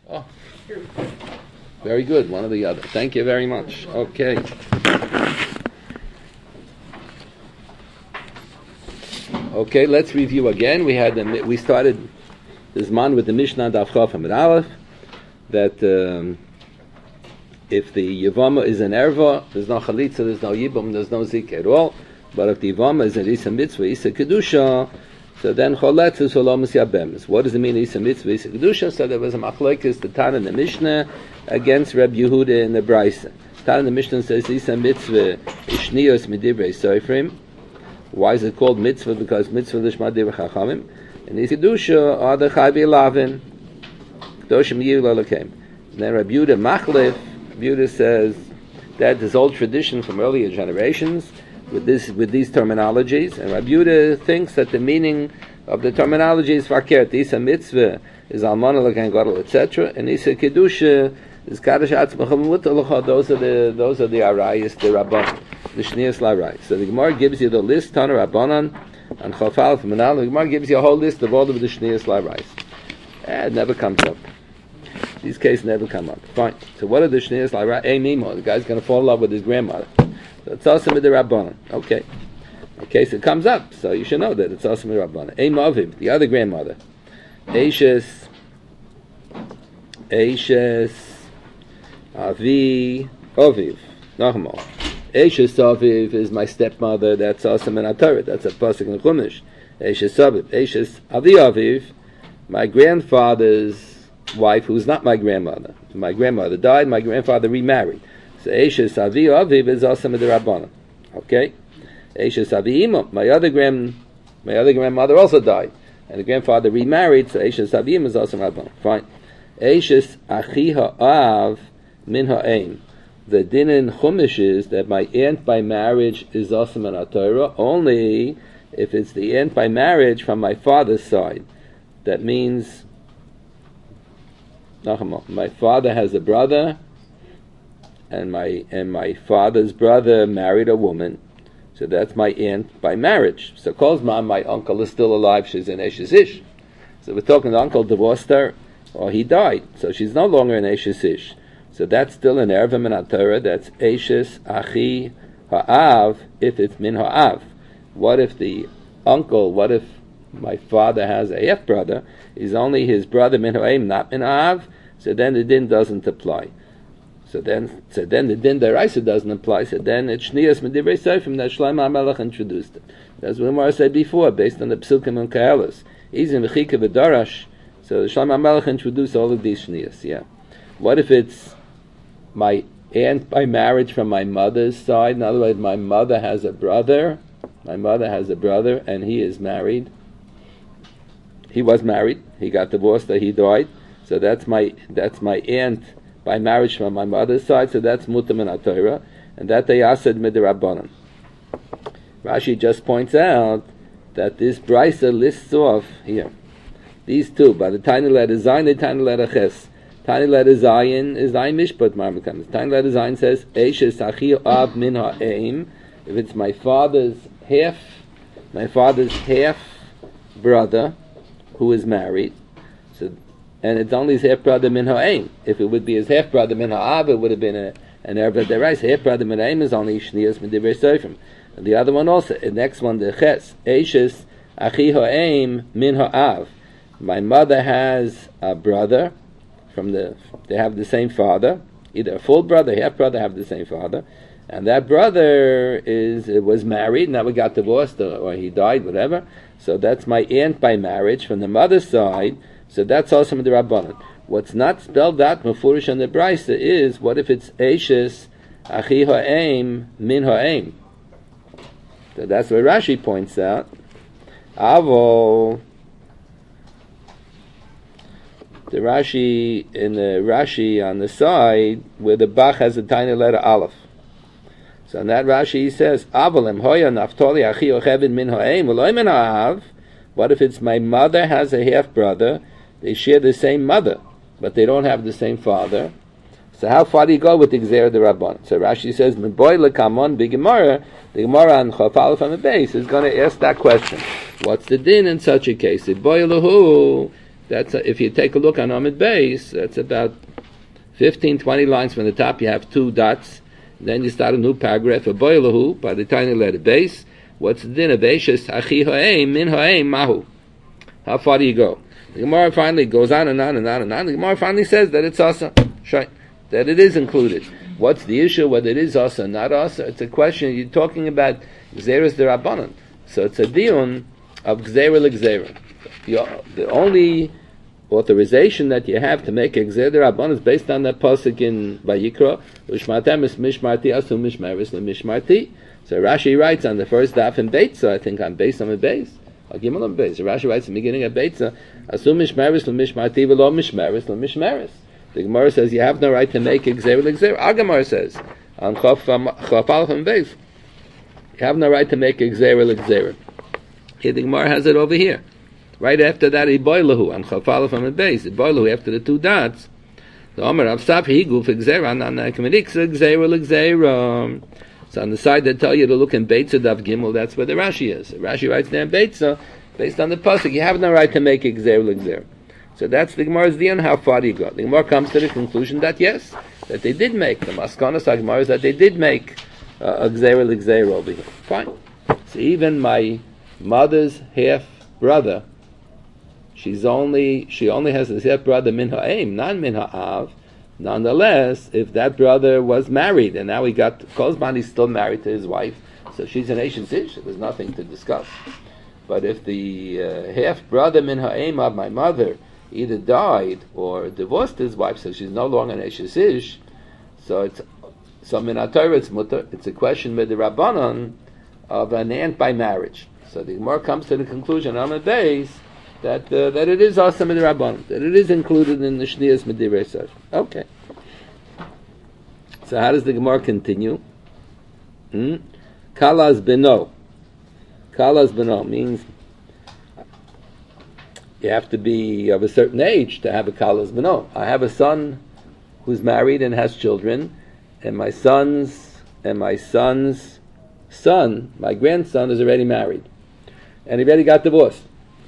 Oh, very good. One or the other. Thank you very much. Okay. Okay, let's review again. We started this man with the Mishnah Daf Chaf Amud Aleph that if the Yavama is an erva, there's no chalitza, there's no yibum, there's no zik at all. But if the Yavama is an isa mitzvah, isa kedusha, so then choletz is holamas yabems. What does it mean isa mitzvah, isa kedusha? So there was a machlokes, the Tan in the Mishnah against Reb Yehuda in the Brisa. Tan in the Mishnah says isa mitzvah ishnios midivrei soifrim. Why is it called mitzvah? Because mitzvah lishma divrei chachamim. And isa kedusha are the chai v'lavin. Kedoshim yiyu lolakem. And then Reb Yehuda machlif. Yehuda says that this old tradition from earlier generations with these terminologies, and Rabbi Yehuda thinks that the meaning of the terminology is fakert. Isa mitzvah is almana l'kain gadol, etc., and isa kedusha is kaddish atzmacham mutalacha. Those are the arayis, the rabban, the shnias l'arayis. So the Gemara gives you the list, Tana Rabbanan and Chafal from Manal. The Gemara gives you a whole list of all of the shnias l'arayis. It never comes up. These cases never come up. Fine. So what are the shnias l'arayis? Mimo. The guy's going to fall in love with his grandmother. So it's also with the Rabbanan. Okay. Okay, so it comes up. So you should know that it's also with the Rabbanan. Aviv, the other grandmother. Eishes, Avi, Oviv. Nachmal. Eishes Aviv is my stepmother. That's also in Torah. That's a pasuk in Chumash. Eishes Aviv. Eishes Avi Aviv, my grandfather's wife, who's not my grandmother. My grandmother died. My grandfather remarried. So Eishes Avi Aviv is also with the Rabbanan. Okay? Eishes Avi Imam, my other grandmother also died, and the grandfather remarried. So Eishes Avi Imam is also Rabbanan. Fine. Eishes Achi Ha'av Min Ha'ein. The din in Chumash is that my aunt by marriage is also in Torah only if it's the aunt by marriage from my father's side. That means my father has a brother, and my father's brother married a woman, so that's my aunt by marriage. So calls mom, my uncle is still alive, she's an Eshes Ish. So we're talking the uncle divorced her, or he died, so she's no longer an Eshes Ish. So that's still an Erva Min HaTorah, that's Eshes Achi Ha'av, if it's Min Ha'av. What if my father has a half-brother, is only his brother Min Ha'aim, not Min Ha'av, so then the din doesn't apply. So then the din deraisa doesn't apply. So then it's shnias medivrei seifim that Shlomo HaMelech introduced it. That's what I said before, based on the psukim and kaelos. Izin v'chika v'darash. So Shlomo HaMelech introduced all of these shnias. Yeah. What if it's my aunt by marriage from my mother's side? In other words, my mother has a brother. And he is married. He was married. He got divorced. He died. So that's my aunt by marriage from my mother's side, so that's mutam in Torah, and that they asked midrabanan. Rashi just points out that this brisa lists off here these two by the tiny letter zayin, the tiny letter ches. Tiny letter zayin is zayin mishpat marmakan. Tiny letter zayin says eishes achi av min ha'eim. If it's my father's half brother who is married, so. And it's only his half-brother min ha'ein. If it would be his half-brother min ha'av, it would have been an erva deraisa. Half-brother min ha'ein is only shnias medivrei seifim. And the other one also, the next one, the ches, eishes achi ha'eim min ha'av. My mother has a brother they have the same father, either a full brother, half-brother have the same father, and that brother was married, now we got divorced, or he died, whatever. So that's my aunt by marriage from the mother's side. So that's also the Rabbanan. What's not spelled out mefurish on the Brisa is, what if it's Eishes Achi Ha'eim Min Ha'eim? So that's what Rashi points out. Avo, the Rashi on the side where the Bach has a tiny letter Aleph. So in that Rashi he says, Avolem Hoya Naftali Achi Ochevin Min Ha'eim V'loi Min Ha'av. What if it's my mother has a half brother? They share the same mother, but they don't have the same father. So how far do you go with the Gzeir the Rabban? So Rashi says, "Meboy lekamon b'Gemara." The Gemara on Chaf Aleph on the base is going to ask that question: what's the din in such a case? Boy lehu That's if you take a look on Amid Beis, that's about 15, 20 lines from the top. You have 2 dots. Then you start a new paragraph. Boilahu, by the tiny letter base. What's the din of Eishes? Achi ha'eim, min ha'eim, mahu. How far do you go? The Gemara finally goes on and on and on and on. The Gemara finally says that it's asa, that it is included. What's the issue? Whether it is asa or not asa? It's a question. You're talking about Gzeres D'Rabbanan. So it's a dion of Gzera L'Gzera. The only authorization that you have to make a Gzera D'Rabbanan is based on that pasuk in Vayikra, Ushmatem es mishmarti asu mishmeres le'mishmarti. So Rashi writes on the first daf in Beitza, I think on Beis on the Beis, Gimel on Beis. Rashi writes in the beginning of Beitza, asu mishmeres le'mishmarti v'lo mishmeres le'mishmeres. The Gemara says you have no right to make a Gzera L'Gzera. Our Gemara says on Chaf Aleph and Beis, you have no right to make a Gzera L'Gzera. Here the Gemara has it over here. Right after that, Iboilahu on Chafalaf and Beis. Iboilahu after the 2 dots. The Omer of Safi Higu for Gzera Nanakamidiksa Gzera L'Gzera. So on the side they tell you to look in Beitza Dav Gimel. That's where the Rashi is. Rashi writes there in Beitza, based on the pasuk, you have no right to make a Gzera L'Gzera. So that's the Gemara's dion. How far do you go? The Gemara comes to the conclusion that yes, that they did make the Maskanas Gemara is that they did make a Gzera L'Gzera over here. Fine. So even my mother's half brother, she only has a half brother min ha'aim, not min ha'av. Nonetheless, if that brother was married and now he got Kozman, he's still married to his wife, so she's an Ashes Ish. There's nothing to discuss. But if the half brother min ha'aim of my mother either died or divorced his wife, so she's no longer an Ashes Ish, so min ha'torah it's mutter. It's a question with the Rabbanon of an aunt by marriage. So the Gemara comes to the conclusion on the base that it is awesome in the Rabbanon, that it is included in the Shniyas Medivrei Sar. Okay. So how does the Gemara continue? Kalas beno. Kalas beno means you have to be of a certain age to have a kalas beno. I have a son who's married and has children, and my son's son, my grandson, is already married. And he already got divorced.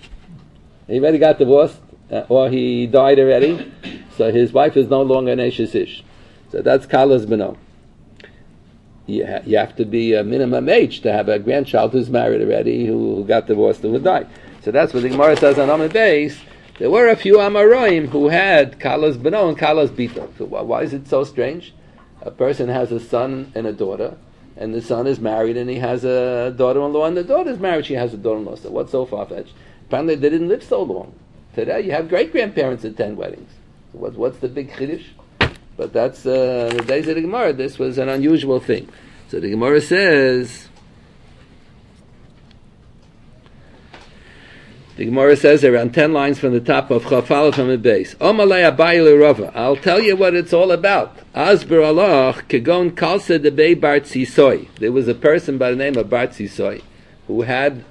Or he died already, so his wife is no longer an Ashes Ish. So that's Kalas Beno. You have to be a minimum age to have a grandchild who's married already, who got divorced and would die. So that's what the Gemara says on Amud Beis. There were a few Amoraim who had Kalas Beno and Kalas Bito. So why is it so strange? A person has a son and a daughter, and the son is married and he has a daughter-in-law, and the daughter is married, she has a daughter-in-law. So what's so far-fetched? Apparently they didn't live so long. Today you have great-grandparents at 10 weddings. So what's the big chiddush? But that's the days of the Gemara. This was an unusual thing. So the Gemara says, around 10 lines from the top of Chafal from the base. Omalei Abaye Rava. I'll tell you what it's all about. Asber Allah kegon kalsa debei Bar Tzisoy. There was a person by the name of Bar Tzisoy who had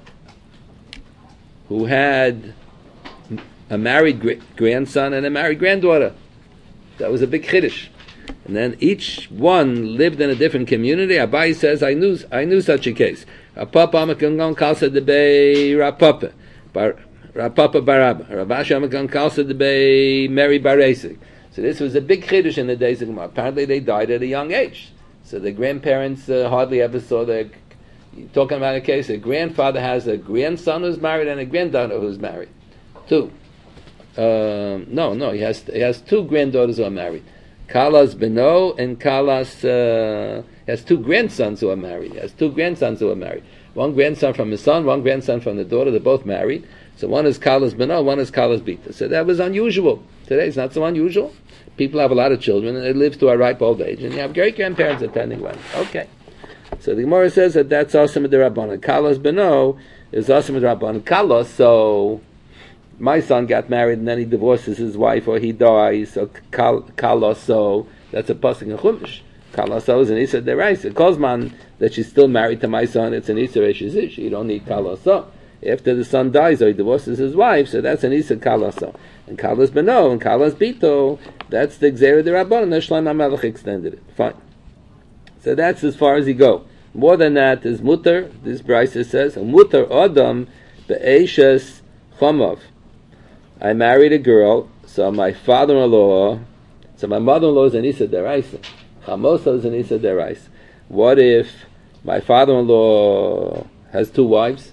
a married grandson and a married granddaughter. That was a big chiddush. And then each one lived in a different community. Abaye says, I knew such a case. Rapapa amakangon kalsa debei Rapapa. Rapapa Barabba. Rabashi amakan kalsa debei Mary Baresik. So this was a big chiddush in the days of Gemara. Apparently they died at a young age. So the grandparents hardly ever saw their... You're talking about a case, a grandfather has a grandson who's married and a granddaughter who's married. 2. No, he has 2 granddaughters who are married. Kalas Beno and Kalas... he has 2 grandsons who are married. He has 2 grandsons who are married. One grandson from his son, one grandson from the daughter. They're both married. So one is Kalas Beno, one is Kalas Bita. So that was unusual. Today it's not so unusual. People have a lot of children and they live to a ripe old age. And you have great-grandparents attending weddings. Okay. So the Gemara says that that's Asim D'Rabbanan. Kalas Beno is Asim D'Rabbanan. Kalos, so my son got married and then he divorces his wife or he dies. So Kalos, so that's a pasuk in Chumash. Kalos is an Isser Deraisa. Kozman, that she's still married to my son, it's an Isser Eshizish. You don't need Kalos. After the son dies or he divorces his wife, so that's an Isser Kalos. And Kalas Beno and Kalas Bito, that's the Gzera D'Rabbanan. The Shlomo HaMelech extended it. Fine. So that's as far as he go. More than that is mutter. This Brisa says mutter adam be'eshes chamav. I married a girl, so my father-in-law, so my mother-in-law is an Isa Deraisa. Chamosa is an Isa Deraisa. What if my father-in-law has two wives?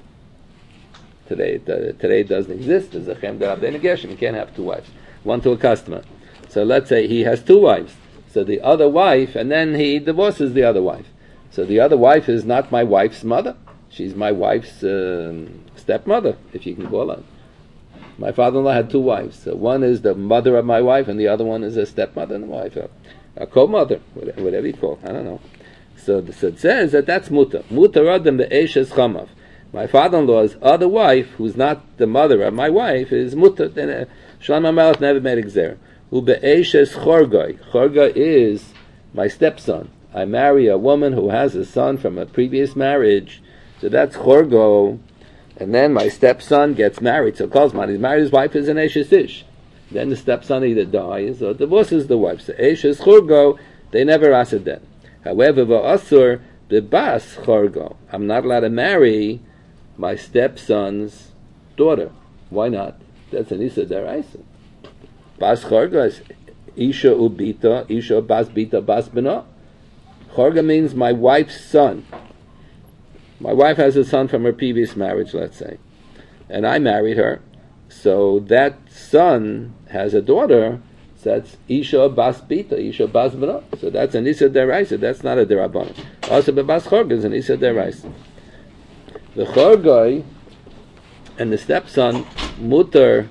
Today it doesn't exist. There's a Chem Derabbeinu Gershom. You can't have two wives. One to a customer. So let's say he has two wives. So the other wife, and then he divorces the other wife. So the other wife is not my wife's mother. She's my wife's stepmother, if you can call her. My father-in-law had two wives. So one is the mother of my wife, and the other one is a stepmother and a wife, a co-mother, whatever you call it. I don't know. So it says that that's mutar. Mutar adam be'eshes chamav. My father-in-law's other wife, who's not the mother of my wife, is mutar. Then Shlomo HaMelech never made a gzera. Hu be'eshes chorgoi. Chorga is my stepson. I marry a woman who has a son from a previous marriage. So that's chorgo. And then my stepson gets married. So Kozman, he's married, his wife is an Eshes Ish. Then the stepson either dies or divorces the wife. So Eshes chorgo, they never asked that. However, v'asur bebas chorgo. I'm not allowed to marry my stepson's daughter. Why not? That's an Isa Deraisa. Bas chorgo is Isha ubita, Isha bas bita bas bena. Chorga means my wife's son. My wife has a son from her previous marriage, let's say. And I married her. So that son has a daughter. So that's Isha bas bita, Isha bas bena. So that's an Isa Deraisa. That's not a Derabbanan. Also, the bas chorga is an Isa Deraisa. The chorgoi and the stepson, mutar,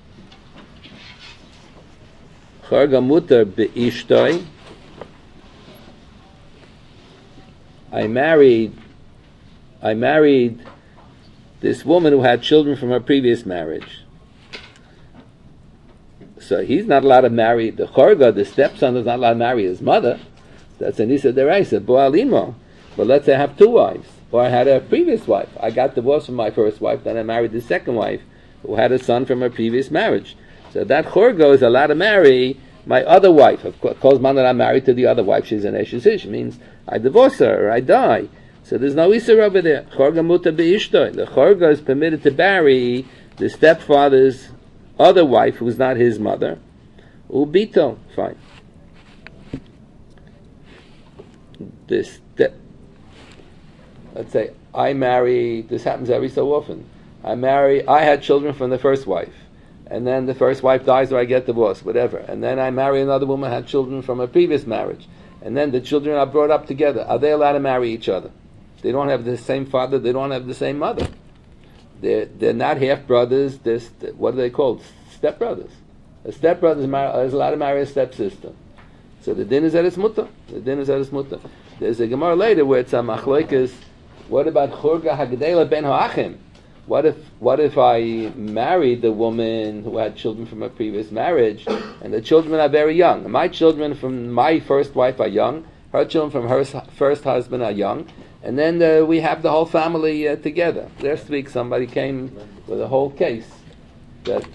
chorga mutar be'ishtoi. I married this woman who had children from her previous marriage. So he's not allowed to marry the chorga, the stepson is not allowed to marry his mother. That's an Isa Deraisa, bo'alimo. But let's say I have two wives, or I had a previous wife. I got divorced from my first wife, then I married the second wife, who had a son from her previous marriage. So that chorga is allowed to marry my other wife. Of course, man that I'm married to the other wife, she's an Eshes Ish, means I divorce her or I die. So there's no Isser over there. Chorga muta be'ishtoi. The chorga is permitted to marry the stepfather's other wife, who's not his mother. Ubito, fine. Let's say I marry. This happens every so often. I had children from the first wife, and then the first wife dies or I get divorced, whatever. And then I marry another woman who had children from a previous marriage, and then the children are brought up together. Are they allowed to marry each other? They don't have the same father. They don't have the same mother. They're not half brothers. What are they called? Step brothers. A step brother is allowed to marry a stepsister. So the din is at its mutter. There's a Gemara later where it's a machlokes. What about chorga hagdela ben ha'achim? What if I married the woman who had children from a previous marriage, and the children are very young? My children from my first wife are young. Her children from her first husband are young. And then we have the whole family together. Last week somebody came with a whole case that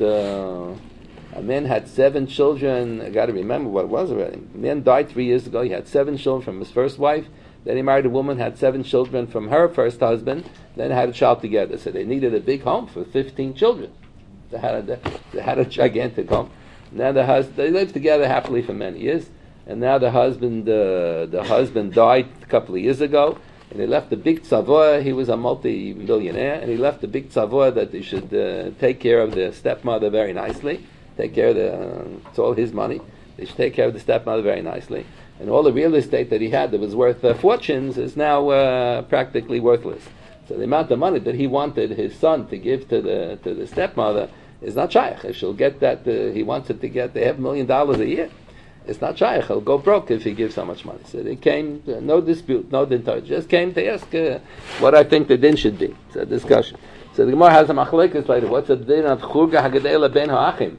a man had 7 children. I got to remember what it was already. A man died 3 years ago. He had 7 children from his first wife. Then he married a woman, had 7 children from her first husband. Then had a child together. So they needed a big home for 15 children. They had a gigantic home. Now they lived together happily for many years. And now the husband died a couple of years ago. And he left a big tzavor. He was a multi-millionaire, and he left a big tzavor that he should take care of the stepmother very nicely. Take care of it's all his money. They should take care of the stepmother very nicely. And all the real estate that he had that was worth fortunes is now practically worthless. So the amount of money that he wanted his son to give to the stepmother is not shaykh. If she'll get that, he wants it to get $500,000 a year. It's not shaykh. He'll go broke if he gives so much money. So they came, no dispute, no din. Just came to ask what I think the din should be. It's a discussion. So the Gemara has a machlokes later. What's the din of churga hagedela ben ha'achim?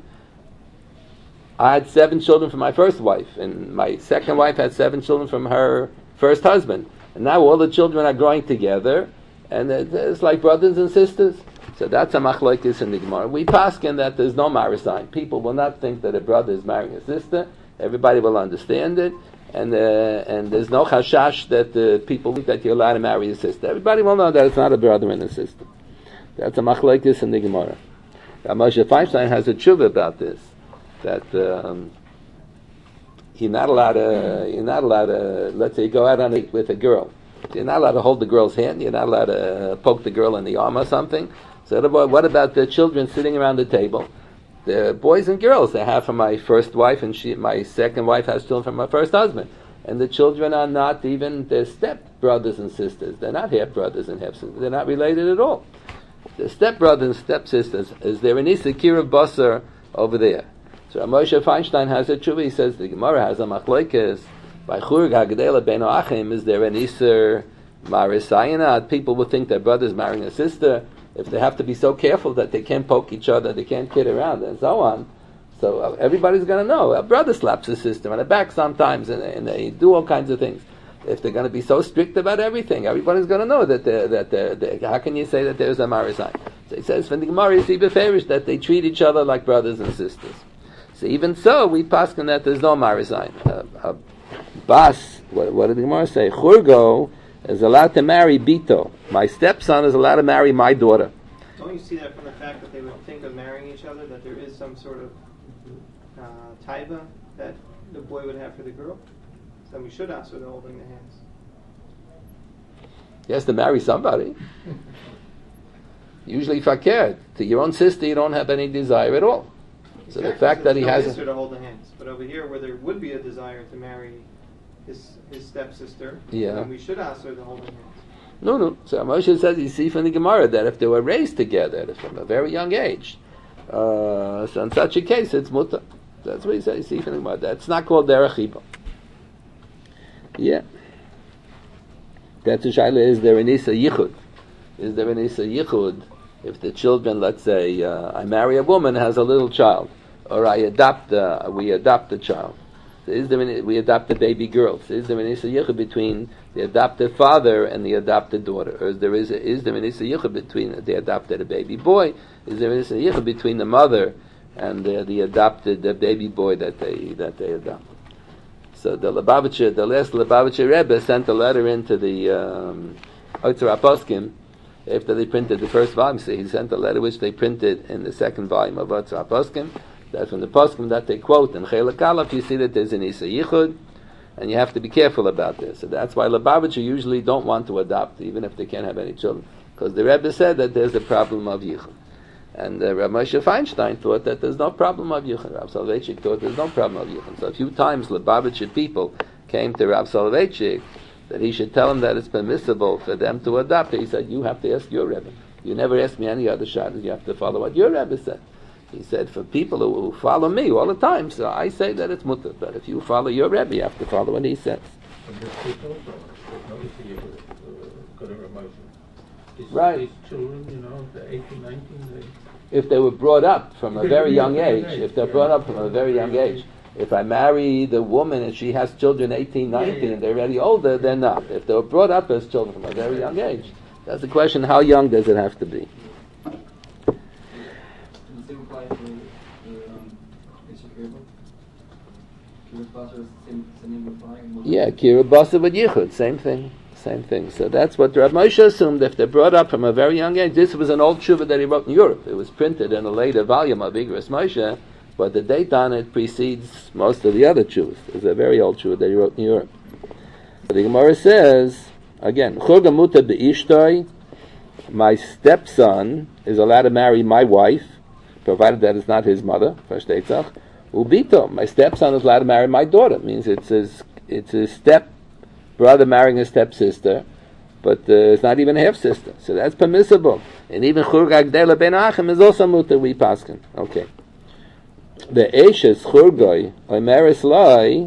I had 7 children from my first wife, and my second wife had 7 children from her first husband. And now all the children are growing together, and it's like brothers and sisters. So that's a machlokes in the Gemara. We paskin that there's no marisign. People will not think that a brother is marrying a sister. Everybody will understand it, and there's no chashash that people think that you're allowed to marry a sister. Everybody will know that it's not a brother and a sister. That's a machlokes in the Gemara. Moshe Feinstein has a tshuva about this, that you're not allowed to, let's say you go out on it with a girl. You're not allowed to hold the girl's hand, you're not allowed to poke the girl in the arm or something. So what about the children sitting around the table? The boys and girls I have from my first wife, and my second wife has children from my first husband. And the children are not even their step brothers and sisters. They're not half brothers and half sisters. They're not related at all. The step brothers and step sisters, is there an Issa Kirav Basar over there? So Moshe Feinstein has a tshuva. He says the Gemara has a machlokes by Churg Hagedela Ben Achim. Is there an Issa Marisayinat? People would think their brother's marrying a sister. If they have to be so careful that they can't poke each other, they can't kid around, and so on. So everybody's going to know. A brother slaps his sister on the back sometimes, and they do all kinds of things. If they're going to be so strict about everything, everybody's going to know that how can you say that there's a marisai? So he says, when the Gemara is beferish that they treat each other like brothers and sisters. So even so, we paskin that there's no marisai. Bas, what did the Gemara say? Churgo is allowed to marry Bito. My stepson is allowed to marry my daughter. Don't you see that from the fact that they would think of marrying each other, that there is some sort of taiva that the boy would have for the girl? So then we should ask for the holding the hands. He has to marry somebody. Usually fakir. To your own sister, you don't have any desire at all. Exactly. So the fact that he has to hold the hands. But over here, where there would be a desire to marry his stepsister, then we should ask her to hold the hands. No. So Moshe says, you see from the Gemara that if they were raised together from a very young age, so in such a case, it's mutter. That's what he says. You see from the Gemara. That's not called derech chiba. Yeah. That's a shaila. Is there an Issa Yichud? Is there an Issa Yichud if the children, let's say, I marry a woman has a little child, or we adopt the child. So we adopt the baby girl. So is there an Issa Yichud between the adopted father and the adopted daughter? Or is there an Issa Yichud between the adopted baby boy? Is there an Issa Yichud between the mother and the adopted baby boy that they adopt? So the last Lubavitcher Rebbe sent a letter into the Otzar HaPoskim after they printed the first volume. So he sent a letter which they printed in the second volume of Otzar HaPoskim. That's from the Poskim that they quote in Chelek Aleph. You see that there's an Issa Yichud, and you have to be careful about this. So that's why Lubavitcher usually don't want to adopt, even if they can't have any children, because the Rebbe said that there's a problem of Yichud. And Rav Moshe Feinstein thought that there's no problem of Yichud. Rav Soloveitchik thought there's no problem of Yichud. So a few times Lubavitcher people came to Rav Soloveitchik that he should tell them that it's permissible for them to adopt. He said, you have to ask your Rebbe. You never ask me any other shot. You have to follow what your Rebbe said. He said, for people who follow me all the time, so I say that it's mutter. But if you follow your Rebbe, you have to follow what he says. Right. These children, the 18, 19, if they were brought up from a very young age, if I marry the woman and she has children 18, 19, and they're already older, they're not. If they were brought up as children from a very young age, that's the question, how young does it have to be? Yeah, Kira Basa with Yichud, same thing. So that's what Rav Moshe assumed. If they're brought up from a very young age, this was an old tshuva that he wrote in Europe. It was printed in a later volume of Igros Moshe, but the date on it precedes most of the other tshuvas. It's a very old tshuva that he wrote in Europe. But the Gemara says, again, Churgamuta be'ishtoi, my stepson is allowed to marry my wife, provided that it's not his mother, Fashteitzach. Ubito, my stepson is allowed to marry my daughter. It means it's his step brother marrying his stepsister, but it's not even a half sister. So that's permissible. And even Churg Hagedela Ben Achim is also mutter, we paskin. Okay. The Eshes Churgoi, Oimeres Loi,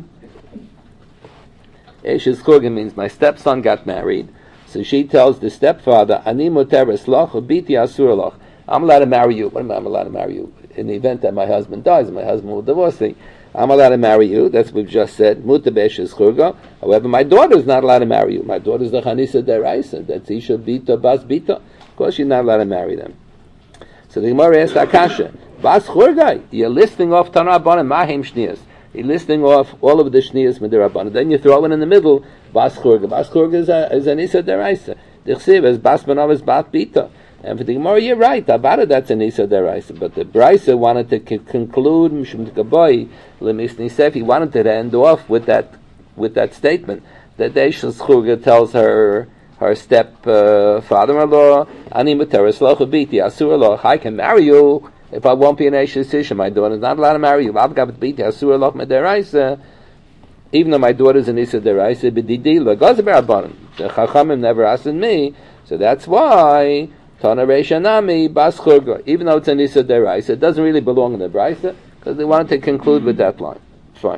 Eshes Churgoi means my stepson got married. So she tells the stepfather, Ani muteres loch, ubiti asur loch. I'm allowed to marry you. What am I allowed to marry you? In the event that my husband dies, my husband will divorce me. I'm allowed to marry you. That's what we've just said. Muta be'eshes churga. However, my daughter is not allowed to marry you. My daughter is the chanisa deraisa. That's isha bita bas bita. Of course, she's not allowed to marry them. So the Gemara asked Akasha, bas churga. You're listing off Tanarabanan mahim shniyas. You're listing off all of the shniyas midirabanan. Then you throw in the middle bas churga. Bas churga is an isa deraisa. Dichsiv as bas banav is bas bita. And for the Gemara, you're right. Abada, that's an Isa Deraisa. But the Brisa wanted to conclude, Mishum Tikaboy, Lemis Nisef, he wanted to end off with that statement that the Eishel Schurga tells her step father-in-law, Ani Materis Locha Biti, Asur Loch, I can marry you if I won't be an Eishel Sisha. My daughter's not allowed to marry you. Avgabat Biti, Asur Loch Mederaisa. Even though my daughter's an Isa Deraisa, B'didi Lagazaber Abanim. The Chachamim never asked me, so that's why Tana Reisha Nami Bas Churga. Even though it's an Isa Deraisa, it doesn't really belong in the Brisa because they wanted to conclude with that line. Fine.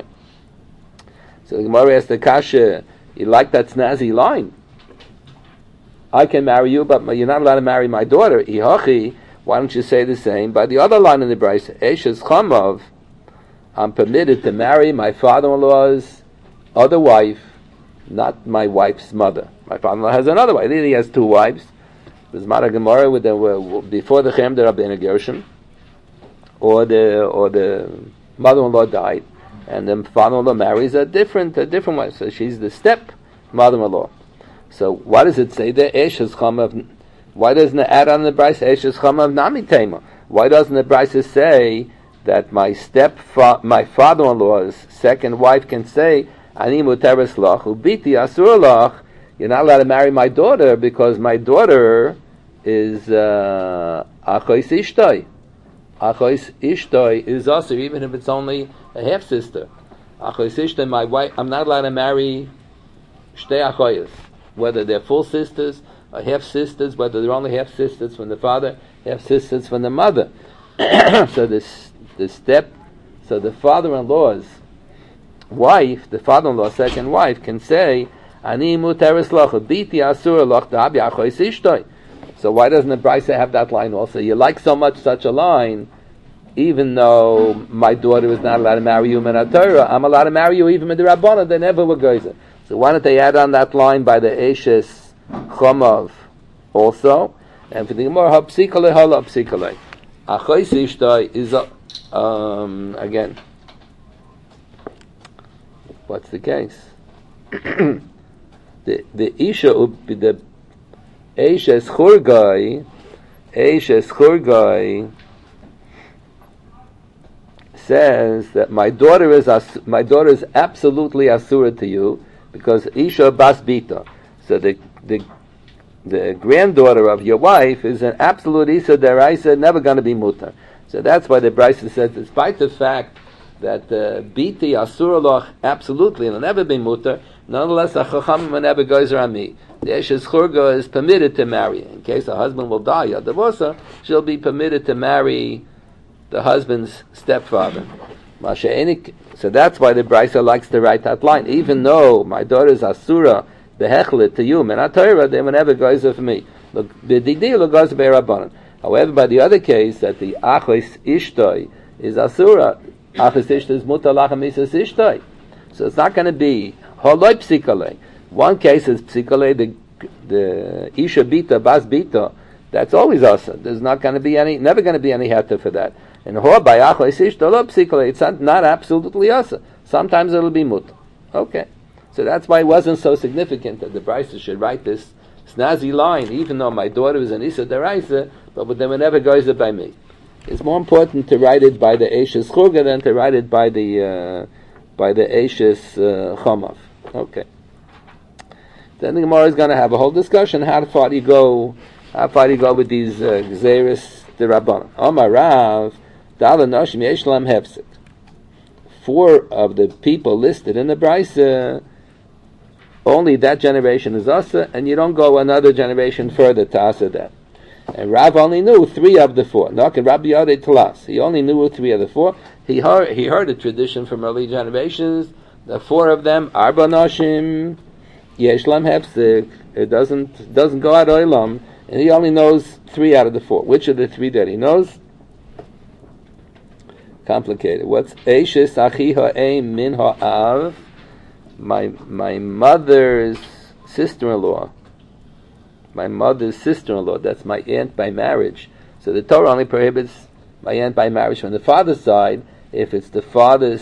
So the Gemara asked the Kasha, you like that snazzy line? I can marry you, but you're not allowed to marry my daughter. Ihachi, why don't you say the same by the other line in the Brisa? Eshes Chamav, I'm permitted to marry my father-in-law's other wife, not my wife's mother. My father-in-law has another wife. He has two wives. There's Mara Gemara before the Chem der Rabbeinu Gershom, or the mother-in-law died, and the father-in-law marries a different wife. So she's the step mother-in-law. So why does it say there? Eshes Chamav. Why doesn't it add on the Brisa Eshes Chamav Nami Tema? Why doesn't the Brisa say that my father-in-law's second wife can say, Ani muteres lach ubiti asur lach. You're not allowed to marry my daughter because my daughter is achois ishtoi. Achois ishtoi is also, even if it's only a half sister. Achois ishtoi, my wife. I'm not allowed to marry shtei achoyas, whether they're full sisters or half sisters, whether they're only half sisters from the father, half sisters from the mother. So the father-in-law's wife, the father-in-law's second wife, can say, Ani muteres lach biti asur lach dabi achois ishtoi. So why doesn't the Brisa have that line also? You like so much such a line, even though my daughter is not allowed to marry you min Torah, I'm allowed to marry you even with the Rabbana, they never were geyser. So why don't they add on that line by the Eshes Chamav also? And for the Gemara, hapsikale hala hapsikale. Achois ishtoi is again. What's the case? the Isha the Eishes Churgai says that my daughter is absolutely asura to you because Isha Bas Bita. So the granddaughter of your wife is an absolute Isa Deraisa, never going to be mutar. So that's why the Brisa says, despite the fact that Biti Asura Loch absolutely will never be mutar, nonetheless a Chacham will never goes around me. The Eshes Churga is permitted to marry. In case a husband will die or divorce her, she'll be permitted to marry the husband's stepfather. So that's why the Brisa likes to write that line. Even though my daughter is Asura behechlet to you, men Torah, they will never goes for me. However, by the other case, that the Achos Ishtoi is Asura, Achos Ishtoi is Mutar Lachem Isas Ishtoi. So it's not going to be Holoi Psikale. One case is Psikale, the Isha Bita, Bas Bita, that's always Asa. There's never going to be any Heta for that. And Ho by Achos Ishtoi, Lo Psikale, it's not absolutely Asa. Sometimes it'll be Mutar. Okay. So that's why it wasn't so significant that the Brisa should write this snazzy line, even though my daughter is an Isa Deraisa, but they will never goes it by me. It's more important to write it by the Eishes Churga than to write it by the Eishes Chamav. Okay. Then the Gemara is going to have a whole discussion how far do you go with these Gzeris D'Rabbanan. Amar Rav, Dala Noshim Yesh Lam Hefsek. 4 of the people listed in the Brisa, only that generation is Asa, and you don't go another generation further to Asa that. And Rav only knew 3 of the 4. Not Rabbi Yodei Talas. He only knew 3 of the 4. He heard a tradition from early generations. The 4 of them, Arba Noshim, Yesh Lam Hefsek. It doesn't go out Olam, and he only knows 3 out of the 4. Which of the 3 that he knows? Complicated. What's Eishes Achi Ha'em Min Ha'av? My mother's sister-in-law. That's my aunt by marriage. So the Torah only prohibits my aunt by marriage from the father's side. If it's the father's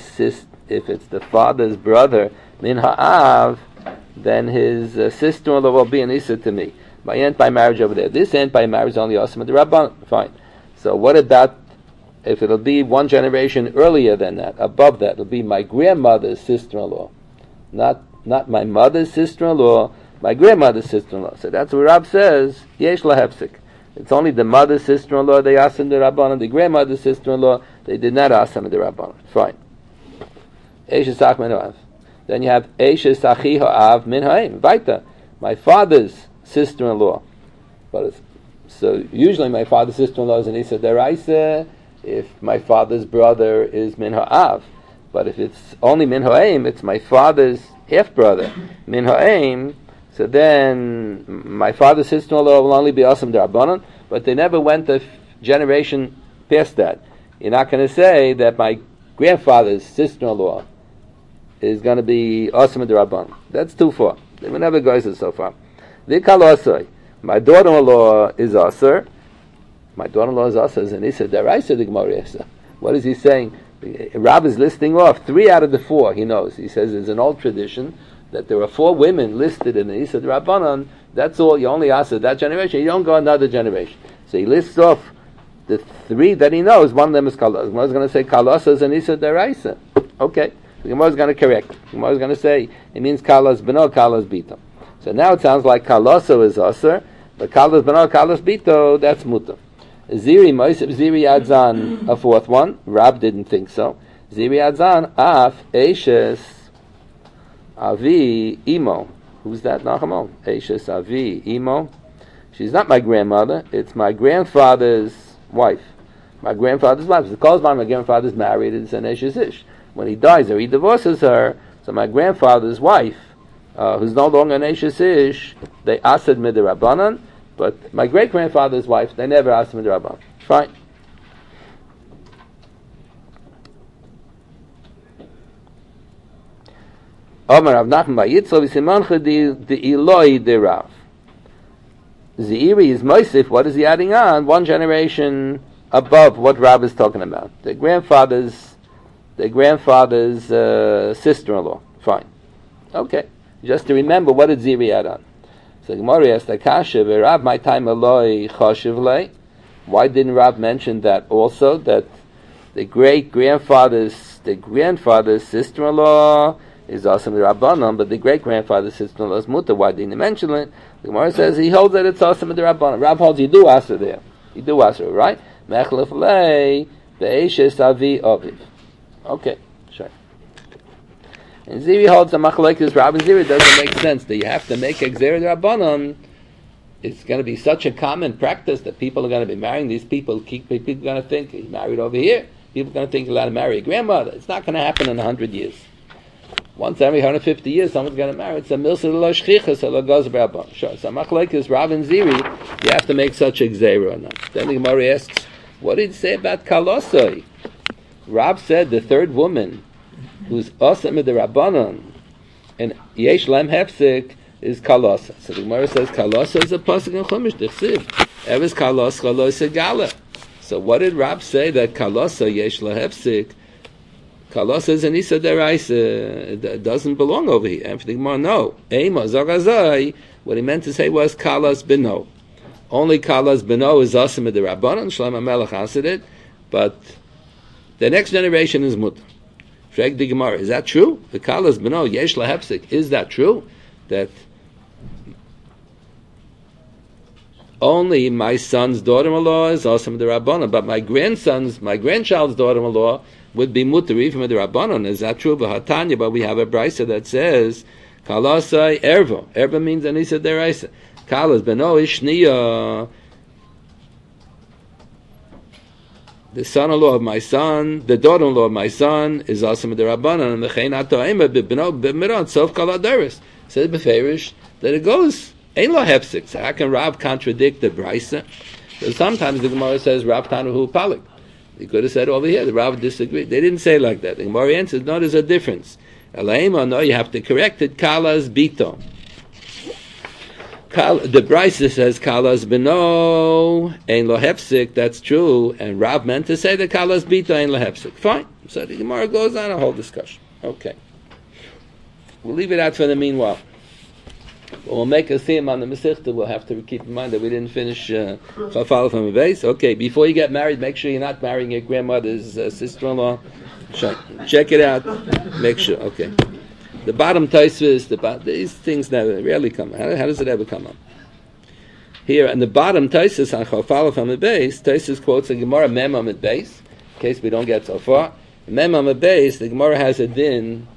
brother, Min Ha'av, then his sister-in-law will be an Isa to me. My end by marriage over there. This end by marriage is only Asim and the Rabban. Fine. So what about if it'll be one generation earlier than that, above that? It'll be my grandmother's sister-in-law, not my mother's sister-in-law, my grandmother's sister-in-law. So that's what Rab says. Yesh lahepsik. It's only the mother's sister-in-law they asked him the Rabbanon. The grandmother's sister-in-law they did not ask him the Rabbanon. Fine. Eishes ach min ha'av. Then you have Eishes achi ha'av min ha'im. Vaita. My father's sister-in-law. So usually my father's sister-in-law is an Isa deraisa if my father's brother is min ha'av. But if it's only min ha'im, it's my father's half-brother. Min ha'im, so then my father's sister-in-law will only be Asam D'Rabbanan, but they never went a generation past that. You're not going to say that my grandfather's sister-in-law is going to be Asam D'Rabbanan. That's too far. They will never go so far. V'kal osoi. My daughter-in-law is Asar. My daughter-in-law is Asar. Is an Issa Deraisa the Gemara. What is he saying? Rab is listing off 3 out of the 4. He knows. He says it's an old tradition that there are 4 women listed in the Issa Rabbanan. That's all. You only ask that generation. You don't go another generation. So he lists off the 3 that he knows. One of them is Kalas. The Gemara is going to say Kalas is an Issa Deraisa. Okay. The Gemara is going to correct. The Gemara is going to say it means Kalas Beno, Kalas Bito. So now it sounds like Kalaso is Asar, but Kalas Beno, Kalas Bito, that's Muta. Ziri Moisef Ziri Adzan, a 4th one. Rab didn't think so. Ziri Adzan, Af, Eishes, Avi, Imo. Who's that? Nachamo. Eishes, Avi, Imo. She's not my grandmother. It's my grandfather's wife. My grandfather's wife. The Kozman, my grandfather's married. It's an Eishes Ish. When he dies or he divorces her, so my grandfather's wife, who's no longer an Eishes Ish, they asked Midirabbanan. But my great-grandfather's wife, they never asked him the Rabban. Fine. Omar Rav Nachman bar Yitzchak v'simancha the Eloi de Rav. Zeiri is Moisif. What is he adding on? 1 generation above what Rav is talking about. The grandfather's sister-in-law. Fine. Okay. Just to remember, what did Zeiri add on? So Gemara asked Akasha, Rav, my time aloi chashivlei. Why didn't Rav mention that also? That the grandfather's sister-in-law is also the Rabbanon, but the great-grandfather's sister-in-law is Muta. Why didn't he mention it? The Gemara says he holds that it's also the Rabbanon. Rav holds you do answer there. You do answer, right? Mechlef lei be'eshes avi aviv. Okay, sure. And Ziri holds the machlekes Rab and Ziri. Doesn't make sense that you have to make Exer Rabbanon. It's going to be such a common practice that people are going to be marrying these people. People are going to think he's married over here. People are going to think he's allowed to marry a grandmother. It's not going to happen in 100 years. Once every 150 years, someone's going to marry. It's a milsa lo shchichas lo goz b'rabban. Sure. So machlekes Rab and Ziri, you have to make such Exer or not. Then the Gemara asks, what did he say about Kalosoi? Rab said the 3rd woman, who's Asam the Rabbanon, and Yesh Lem Hefsik is Kalasa. So the Gemara says Kalasa is a pasuk in Chumash Dechsiv. Eves Kalas Chalos Egala. So what did Rab say that Kalasa Yesh Lem Hefsik? Kalasa is an Isa Deraisa. It doesn't belong over here. And for the Gemara, no. Eima Zagazai. What he meant to say was Kalas Beno. Only Kalas Beno is Asam the Rabbanon. Shlomo Melech answered it, but the next generation is Muta. Frag the Gemara, is that true? The Kalas Beno Yesh Lahepsik. Is that true? That only my son's daughter-in-law is Asam the Rabbanon, but my grandchild's daughter-in-law would be Mutari from the Rabbanon. Is that true? V'hatanya, but we have a brisa that says Kalasai Erva. Erva means Anisa Deraisa. Kalas Beno Ishniya. The son-in-law of my son, the daughter-in-law of my son is also Midirabbanan, and the Cheinat Ta'ima b'miron sof kaladeris. Says Beferish that it goes ein lo hefsik. So how can Rav contradict the brisa? So sometimes the Gemara says Rav Tanahu Palik. He could have said over here the Rav disagreed. They didn't say like that. The Gemara answers, no, there's a difference. Elaima, no, you have to correct it. Kalas bito. The Brisa says Kalas Beno Ein Lo Hefsik. That's true, and Rav meant to say that Kalas Bito Ein Lo Hefsik. Fine. So the Gemara goes on a whole discussion. Okay, we'll leave it out for the meanwhile. We'll make a theme on the Masechta. We'll have to keep in mind that we didn't finish Chafal from the base. Okay, before you get married, make sure you're not marrying your grandmother's sister-in-law. Check it out. Make sure. Okay. The bottom Taisvis, these things never rarely come. How does it ever come up? Here, and the bottom Taisvis on Chafal from the base, Taisvis quotes the Gemara Memam at base, in case we don't get so far. Memam at base, the Gemara has a din.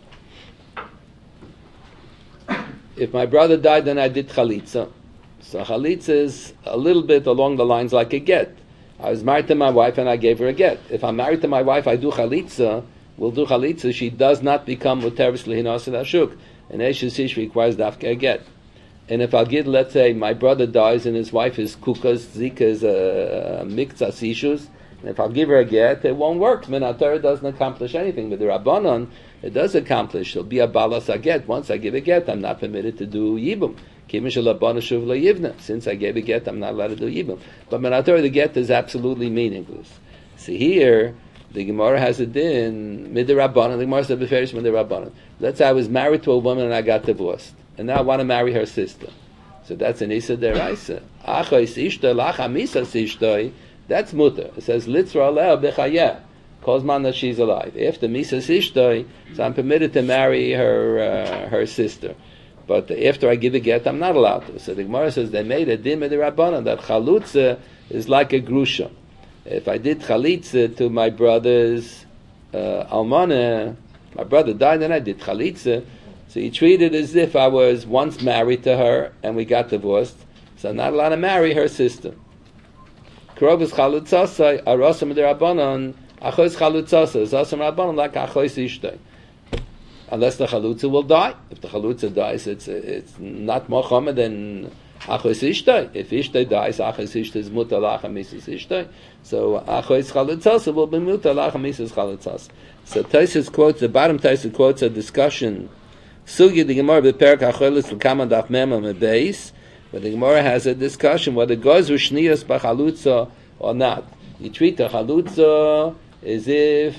If my brother died, then I did chalitza. So chalitza is a little bit along the lines like a get. I was married to my wife and I gave her a get. If I'm married to my wife, I do chalitza. We'll do chalitza. She does not become muteris lihinas ashuk. And Eshes Ish requires dafka a get. And if I'll get, let's say, my brother dies and his wife is kukas, zika is a mikzas ishus, and if I'll give her a get, it won't work. Torah doesn't accomplish anything. But the Rabbanon, it does accomplish. It'll be a balas a get. Once I give a get, I'm not permitted to do yibum. Since I gave a get, I'm not allowed to do yibum. But Torah, the get is absolutely meaningless. See here, the Gemara has a din midirabbanon. The Gemara said beferish midirabbanon. Let's say I was married to a woman and I got divorced, and now I want to marry her sister. So that's an isa deraisa. Achos ishta lacha misas ishtoi. That's mutter. It says litzra aleh bechayeh. Calls man that she's alive. After misas ishtoi, so I'm permitted to marry her sister. But after I give a get, I'm not allowed to. So the Gemara says they made a din midirabbanon that chalutza is like a grusha. If I did chalitza to my brother's almanah, my brother died, and I did chalitza. So he treated as if I was once married to her and we got divorced. So I'm not allowed to marry her sister. Krobus chalutzasai arosam midirabbanon achos chalutzasai zasam rabbanon like achos ishtoi. Unless the chalutza will die. If the chalutza dies, it's not mochamed than achos ishtoi. If ishtoi dies, achos ishtoi is mutar lacha misas ishtoi. So achos chalutzasa will be mutar lacha misas chalutzasa. So Taisus quotes, the bottom Taisus quotes a discussion. Sugi the Gemara beperak acholis l'kaman daf mema mebeis. But the Gemara has a discussion whether goes with shniyas b'chalutza or not. You treat the chalutza as if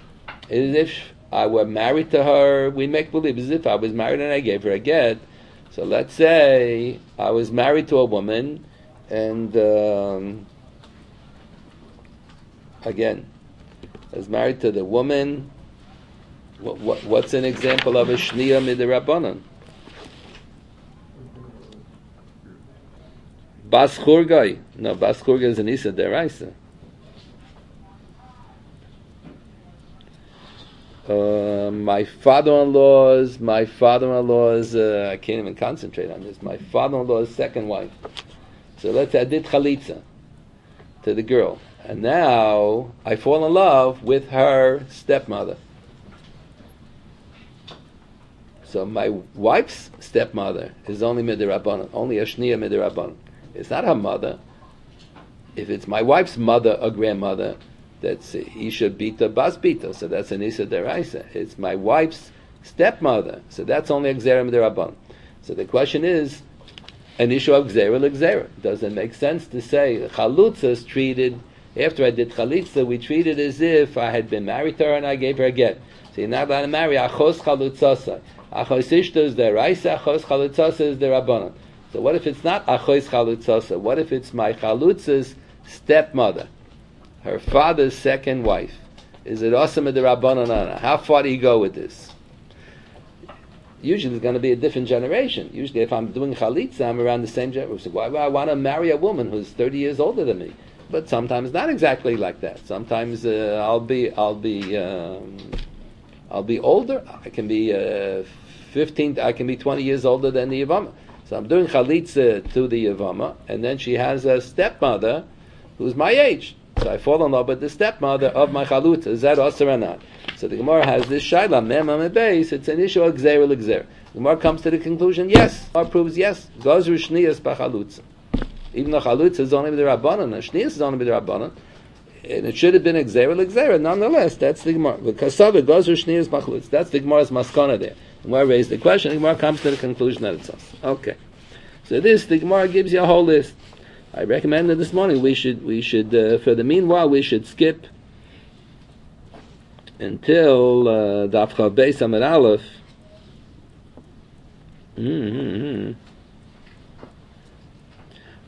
I were married to her. We make believe as if I was married and I gave her a get. So let's say I was married to a woman, and again, I was married to the woman. What's an example of a shniya midirabbanon? Bas churgai. No, bas churgai is an isa deraisa. My father-in-law's, I can't even concentrate on this. My father-in-law's second wife. So let's say I did chalitza to the girl, and now I fall in love with her stepmother. So my wife's stepmother is only midirabbanon, only a shniya midirabbanon. It's not her mother. If it's my wife's mother or grandmother, that's Isha Bita Bas Bita, so that's an Isa Deraisa. It's my wife's stepmother, so that's only a Gzera Midirabban. So the question is, an issue of Gzera L'Gzera. Does it make sense to say Chalutza is treated, after I did Chalitza, we treated as if I had been married to her and I gave her a get. So you're not allowed to marry Achos Chalutzasa. Achos Ishta is Deraisa, Achos Chalutzasa is Derabbanan. So what if it's not Achos Chalutzasa? What if it's my Chalutza's stepmother? Her father's second wife. Is it awesome at the Rabbanon? How far do you go with this? Usually it's going to be a different generation. Usually if I'm doing chalitza, I'm around the same generation. Why would I want to marry a woman who's 30 years older than me? But sometimes not exactly like that. Sometimes I'll be older. I can be 15. I can be 20 years older than the Yavama. So I'm doing chalitza to the Yavama, and then she has a stepmother who's my age. So I fall in love with the stepmother of my chalutza. Is that osir or not? So the Gemara has this shaila, mema mebeis. It's an issue of gzeira l'gzeira. The Gemara comes to the conclusion, yes. The Gemara proves yes. Goes with shniyas b'chalutza. Even though chalutza is only with the rabbanon, and shniyas is only with the rabbanon, and it should have been a gzeira l'gzeira. Nonetheless, that's the Gemara. The kasava goes with shniyas b'chalutza. That's the Gemara's maskana there. The Gemara raised the question. The Gemara comes to the conclusion that it's us. Okay. So the Gemara gives you a whole list. I recommended this morning we should for the meanwhile we should skip until Daf Chav Beis Amud Aleph.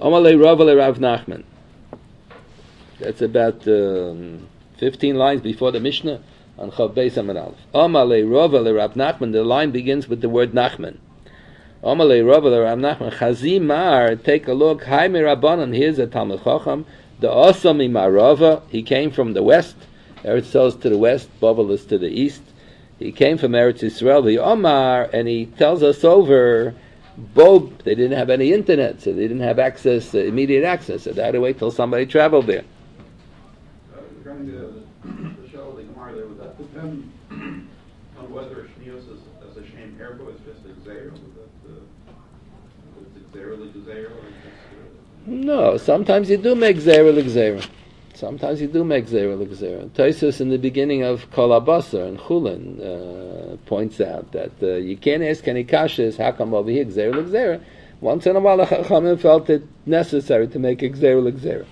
Amalei Rav le Rav Nachman. That's about 15 lines before the Mishnah on Chav Beis Amud Aleph. Amalei Rav le Rav Nachman. The line begins with the word Nachman. Amalei Rav le Rav Nachman. Chazi Mar. Take a look. Hai mi Rabbanan. Here's a Talmud Chacham. The Asam Marava. He came from the west. Eretz Yisrael is to the west. Bavel is to the east. He came from Eretz Yisrael. The Omar, and he tells us over. Bob, they didn't have any internet, so they didn't have access, immediate access. So they had to wait till somebody traveled there. Regarding the show of the Gemara, there would that depend on whether Shnius as a shame ergo is just a Gzeir, was it Gzeir or just No, sometimes you do make Gzeir l'Gzeir. Sometimes you do make Gzeir l'Gzeir. Taisus in the beginning of Kol HaBasar and Chulin points out that you can't ask any kashas, how come over here Gzeir l'Gzeir? Once in a while the Chachamim felt it necessary to make a Gzeir l'Gzeir.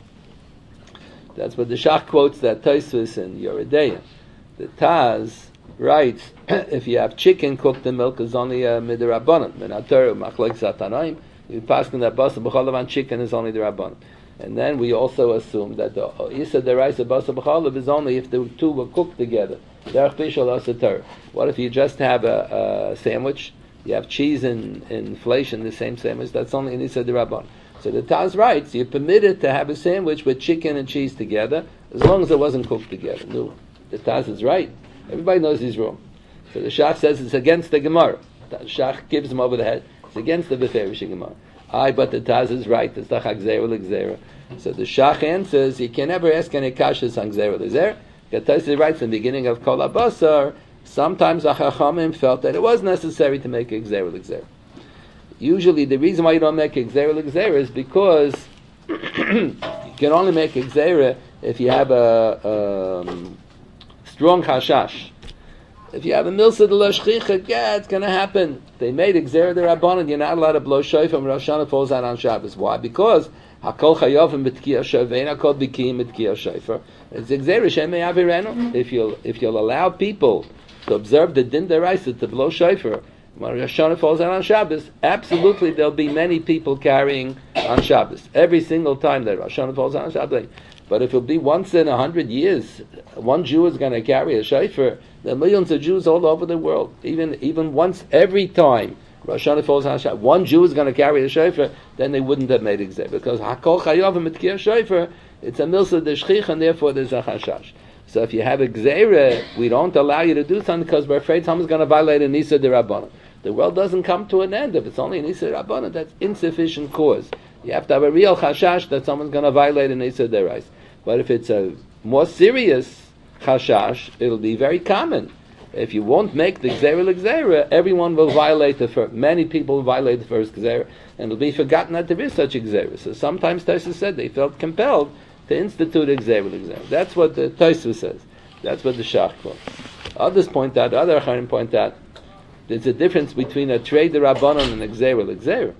That's what the Shach quotes that Taisus in Yoredeya. The Taz writes, if you have chicken cooked in milk is only a midrabanan. Menater machlek satanaim. You pass in that basa b'chalav chicken is only the rabbanan. And then we also assume that the Isa deraisa basa b'chalav is only if the two were cooked together. Derech bishal asatar. What if you just have a sandwich? You have cheese and inflation in the same sandwich. That's only an Isa derabbanan. So the Taz writes, you're permitted to have a sandwich with chicken and cheese together, as long as it wasn't cooked together. No, the Taz is right. Everybody knows he's wrong. So the Shach says it's against the Gemara. The Shach gives him over the head. It's against the Beferish Gemara. But the Taz is right. It's the Gzeira l'Gzeira. So the Shach answers, you can never ask any kashas on Gzeira l'Gzeira. The Taz writes in the beginning of Kol HaBasar, sometimes the Chachamim felt that it was necessary to make a Gzeira l'Gzeira. Usually the reason why you don't make a Gzeira l'Gzeira is because you can only make a Gzeira if you have a strong Hashash. If you have a Milsa de la Shchicha, yeah, it's going to happen. They made a Gzeira de Rabbanan, you're not allowed to blow shofar when Rosh Hashanah falls out on Shabbos. Why? Because Hakol Chayovim b'tkiyah shofar, ain't Hakol b'kiyim b'tkiyah shofar. It's a Gzeira Shemei Avirenu. If you'll allow people to observe the Din Deraisa to blow shofar when Rosh Hashanah falls out on Shabbos, absolutely there'll be many people carrying on Shabbos. Every single time that Rosh Hashanah falls out on Shabbos. But if it'll be once in 100 years, one Jew is going to carry a shofar, there are millions of Jews all over the world. Even once every time Rosh Hashanah falls on Shabbos, one Jew is going to carry a shofar, then they wouldn't have made it because Hakol Chayovim Mitkiyah shofar, it's a milsa de shchich, and therefore there's a chashash. So if you have a gzeira, we don't allow you to do something because we're afraid someone's going to violate a nisa de rabbanan. The world doesn't come to an end if it's only a nisa de rabbanan. That's insufficient cause. You have to have a real chashash that someone's going to violate a nisa de rais. But if it's a more serious chashash, it'll be very common. If you won't make the gzeira l'gzeira, everyone will violate the first. Many people will violate the first gzeira, and it'll be forgotten that there is such a gzeira. So sometimes Tosfos said they felt compelled to institute a gzeira l'gzeira. That's what the Tosfos says. That's what the Shach quotes. Others point out, other Acharim point out, there's a difference between a trade rabbanon and a gzeira l'gzeira.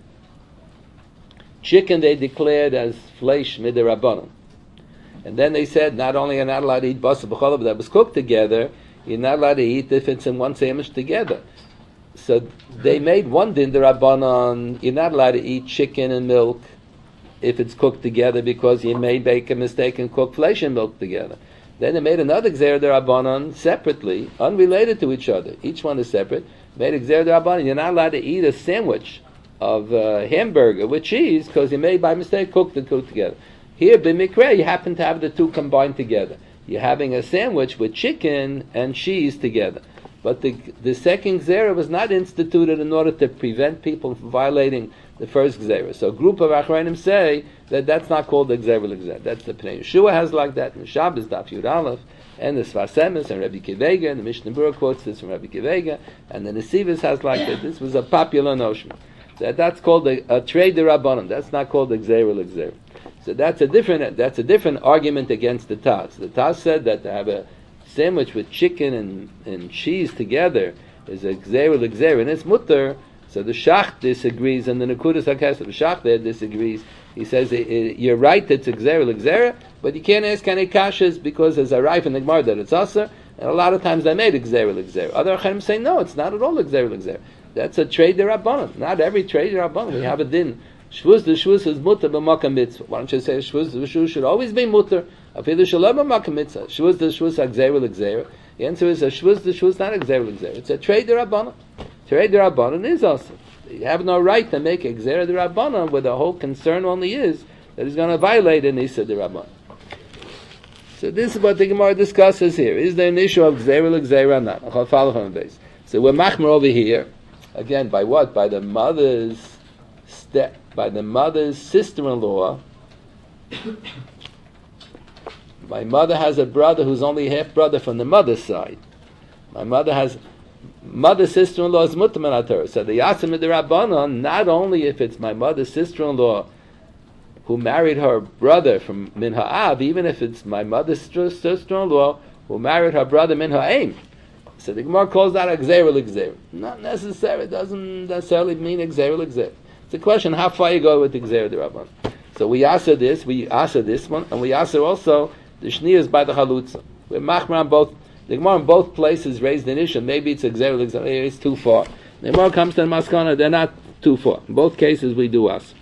Chicken they declared as fleish midrabbanon. And then they said, not only are you not allowed to eat basa b'cholav that was cooked together, you're not allowed to eat if it's in one sandwich together. So they made one din d'Rabbanan, you're not allowed to eat chicken and milk if it's cooked together because you may make a mistake and cook flesh and milk together. Then they made another gzeira d'Rabbanan separately, unrelated to each other. Each one is separate. Made a gzeira d'Rabbanan, you're not allowed to eat a sandwich of hamburger with cheese because you may by mistake cook the two together. Here, b'mikra, you happen to have the two combined together. You're having a sandwich with chicken and cheese together. But the second gzeira was not instituted in order to prevent people from violating the first gzeira. So a group of Achronim say that that's not called the gzeira l'gzeira. That's the Pnei Yeshua has like that, and the Shabbos, Daf Yud Aleph, and the Sfas Emes, and Rabbi Kivega, and the Mishnah Berurah quotes this from Rabbi Kivega, and the Nesivos has like that. This was a popular notion. That's called a trade d'Rabbanan. That's not called the gzeira l'gzeira. So that's a different argument against the Taz. The Taz said that to have a sandwich with chicken and cheese together is a gzeira l'gzeira, and it's mutter. So the Shach disagrees, and the Nekudas HaKesef, the Shach there disagrees. He says you're right, it's a gzeira l'gzeira, but you can't ask any kashas because there's a rife in the Gemara that it's aser, and a lot of times they made a gzeira l'gzeira. Other Acharim say no, it's not at all a gzeira l'gzeira. That's a trade d'Rabbanan. Not every trade d'Rabbanan. We have a din Shvus, the shvus is mutter b'makam mitzvah. Why don't you say shvus, the shvus should always be mutter? Afilu shalom b'makam mitzvah. Shvus, the shvus, agzeira l'gzeira. The answer is a shvus, the shvus, not agzeira l'gzeira. It's a trade d'Rabbanan. Trade d'Rabbanan is also. You have no right to make agzeira d'Rabbanan where the whole concern only is that he's going to violate an Issa d'Rabbanan. So this is what the Gemara discusses here. Is there an issue of gzeira l'gzeira or not? I'll follow from the base. So we're machmer over here. Again, by what? By the mother's by the mother's sister-in-law. My mother has a brother who's only half brother from the mother's side. My mother's sister-in-law is mutter min haTorah. So the yasim d'Rabbanan, not only if it's my mother's sister-in-law who married her brother from min ha'av, even if it's my mother's sister-in-law who married her brother min ha'aim. So the Gemara calls that a gzeira l'gzeira. Not necessary. It doesn't necessarily mean a gzeira l'gzeira. It's a question how far you go with the gzeira d'Rabbanan. So we answer this one, and we answer also the shniyas by the halutza. We're machmer on both. The Gemara in both places raised an issue. Maybe it's a gzeira l'gzeira. It's too far. The Gemara comes to the maskana. They're not too far. In both cases, we do us.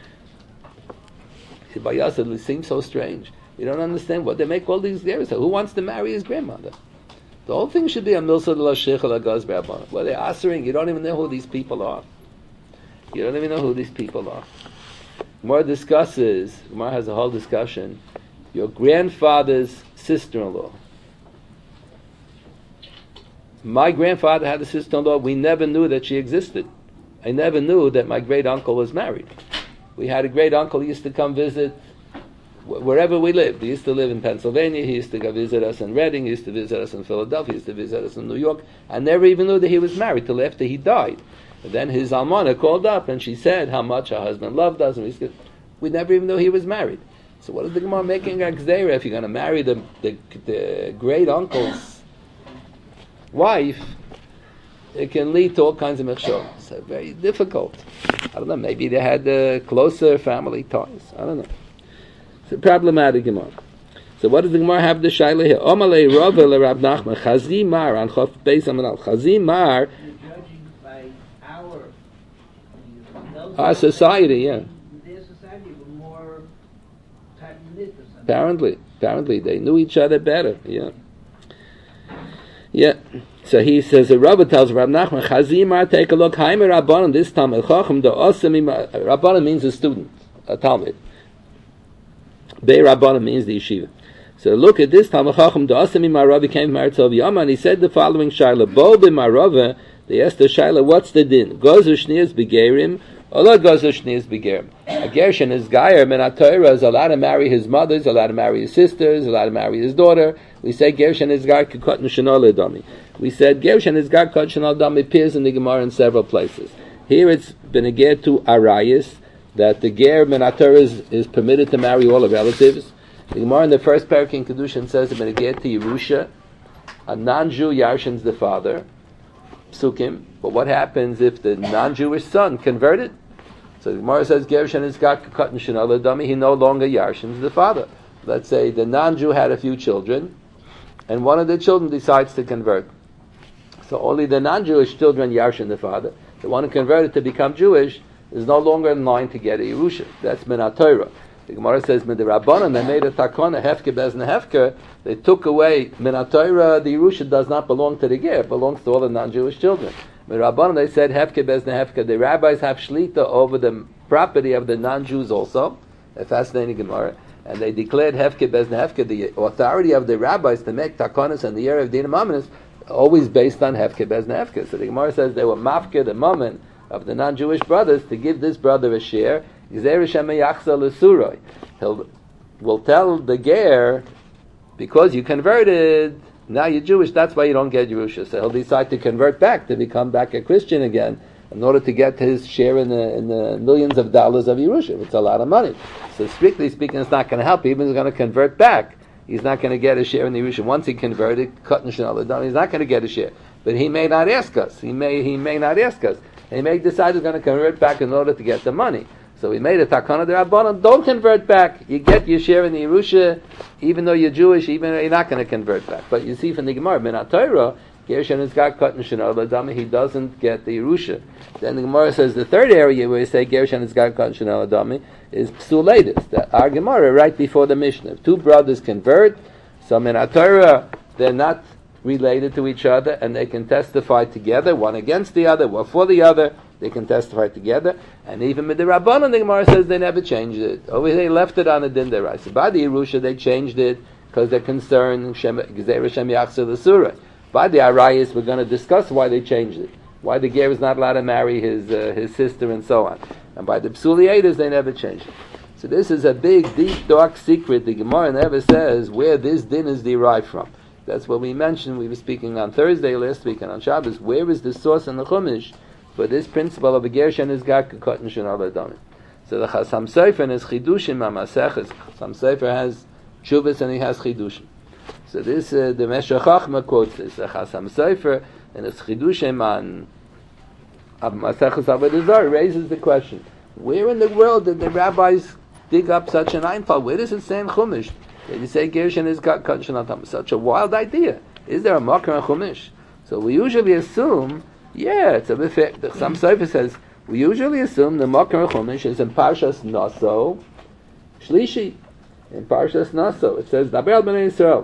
By Yasser, it seems so strange. You don't understand what they make all these gzeras. Who wants to marry his grandmother? The whole thing should be a milsa de la sheikh la gaz be'abana. Well, they're answering. You don't even know who these people are. You don't even know who these people are. Gemara discusses. Gemara has a whole discussion. Your grandfather's sister-in-law. My grandfather had a sister-in-law. We never knew that she existed. I never knew that my great uncle was married. We had a great uncle who used to come visit wherever we lived. He used to live in Pennsylvania. He used to go visit us in Reading. He used to visit us in Philadelphia. He used to visit us in New York. I never even knew that he was married till after he died. And then his almana called up and she said how much her husband loved us. And we never even knew he was married. So what is the Gemara making a gzeira if you're going to marry the great uncle's wife? It can lead to all kinds of mechshol. So very difficult. I don't know, maybe they had closer family ties. I don't know. It's a problematic Gemara. So what does the Gemara have the shaila here? Omalei Rava leRab Nachman Chazi Mar on Chof Beis Amanal Chazi Mar. Judging by Our society, yeah. Their society were more tight-knit or something. Apparently, they knew each other better. Yeah. So he says, the Rabbi tells Rab Nachman, Chazimar, take a look, Haimer Rabbanan, this Talmud Chacham, the Osami, Rabbanan means a student, a Talmud. Bei Rabbanan means the yeshiva. So look at this Talmud Chacham, the Osami Maravi came from Eretz Yama, and he said the following Shaila, Bo b'Marava, they asked the Shaila, what's the din? Gozu Shnias Begerim, Ola Gozu Shnias Begerim. A Gershon is Gayer, men HaTorah is allowed to marry his mother, is allowed to marry his sister, is allowed to marry his daughter. We say Gershon is Gayer, Kikot Nishanol Edami. We said Gershon is Gayer, Kikot Nishanol Edami appears in the Gemara in several places. Here it's been a ger to Arayis, that the ger men HaTorah is permitted to marry all the relatives. The Gemara in the first parak in Kedushin says it's been a ger to Yerusha, a non-Jew Yarshins the father, Psukim. But what happens if the non-Jewish son converted? So the Gemara says Gershon is got Katan Shinala Dami, he no longer Yarshins the father. Let's say the non-Jew had a few children, and one of the children decides to convert. So only the non-Jewish children Yarshin the father. The one who converted to become Jewish is no longer in line to get a Yerusha. That's Min HaTorah. The Gemara says Min Rabbanan, they made a takona Hefke Bezna Hefke. They took away Min HaTorah. The Yerusha does not belong to the ger; it belongs to all the non-Jewish children. Min Rabbanan, they said Hefke Bezna Hefke. The rabbis have shlita over the property of the non-Jews also. A fascinating Gemara. And they declared Hefke Bezna Hefke, the authority of the rabbis to make takonas in the year of Dinah Mamanis, always based on Hefke Bezna Hefke. So the Gemara says they were mafke the moment of the non-Jewish brothers to give this brother a share. We'll tell the ger, because you converted, now you're Jewish, that's why you don't get Yerusha. So he'll decide to convert back, to become back a Christian again, in order to get his share in the millions of dollars of Yerusha. It's a lot of money. So strictly speaking, it's not going to help. Even if he's going to convert back, he's not going to get a share in the Yerusha. Once he converted, he's not going to get a share. But he may not ask us. He may not ask us. He may decide he's going to convert back in order to get the money. So we made a takana d'Rabbanan, don't convert back. You get your share in the Yerusha, even though you're Jewish, even though you're not going to convert back. But you see from the Gemara, Min HaTorah, Gerusha Nizkar Katan Shana Ladami, he doesn't get the Yerusha. Then the Gemara says the third area where you say Gerusha Nizkar Katan Shana Ladami is Psuladis. Our Gemara right before the Mishnah. If two brothers convert, so in Torah they're not related to each other, and they can testify together, one against the other, one for the other. They can testify together, and even with the Rabbanan, the Gemara says they never changed it. Over here, they left it on the Din Deraisa. By the Yerusha, they changed it because they're concerned Gzeira Shem Yachzor L'Surah. By the Arayis, we're going to discuss why they changed it, why the Ger is not allowed to marry his sister, and so on. And by the Psuliadas, they never changed it. So this is a big, deep, dark secret. The Gemara never says where this din is derived from. That's what we mentioned. We were speaking on Thursday last week and on Shabbos. Where is the source in the Chumash for this principle of a ger shenizkar katan shana ladami? So the Chasam Sofer is chidushim ma'masechus. Chasam Sofer has tshuvas and he has chidushim. So this the Meshech Chochma quotes this. The Chasam Sofer and his chidushim on Masechus Avodah Zarah raises the question: where in the world did the rabbis dig up such an einfall? Where does it say in Chumash that you say ger shenizkar katan shana ladami? Such a wild idea. Is there a makar in Chumash? So we usually assume. Yeah, it's a bit fair. The Chasam Sofer says we usually assume the Makar Chumash is in Parshas Naso Shlishi. In Parshas Naso, it says Daber al Bnei Yisrael.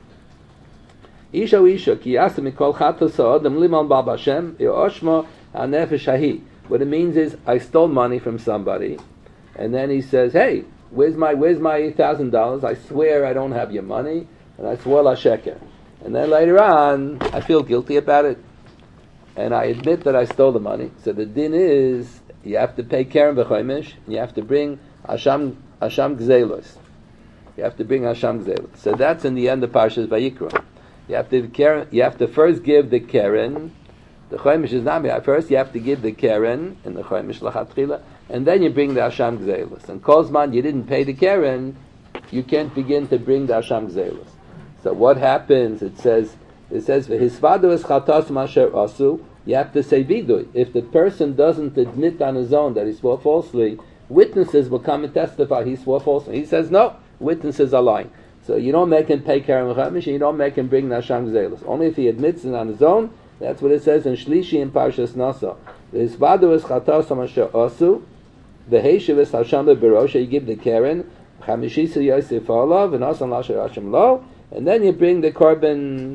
Isha ki yasa mikol chatos ha'adam liman bal b'Hashem yoshma ha'nefesh hahi. What it means is I stole money from somebody, and then he says, "Hey, where's my $8,000? I swear I don't have your money, and I swore la sheker." And then later on, I feel guilty about it, and I admit that I stole the money. So the din is you have to pay keren v'chomesh, and you have to bring Asham Gzelos. You have to bring Asham Gzelos. So that's in the end of Parshas Vayikra. You have to first give the keren. The chomesh is not first. You have to give the keren in the chomesh lachatchila, and then you bring the Asham Gzelos. And Kozman, you didn't pay the keren, you can't begin to bring the Asham Gzelos. So what happens? It says v'hisvadu es chatas masher asu. You have to say vidui. If the person doesn't admit on his own that he swore falsely, witnesses will come and testify he swore falsely. He says no, witnesses are lying. So you don't make him pay keren v'chomesh, and you don't make him bring nasham gzelos. Only if he admits it on his own. That's what it says in Shlishi in Parshas Nasa. V'hisvadu es chatas masher asu. V'heishiv es hasham be'berosha. You give the keren. Chamishisa yosef olav and asan lasher hasham lo. And then you bring the korban.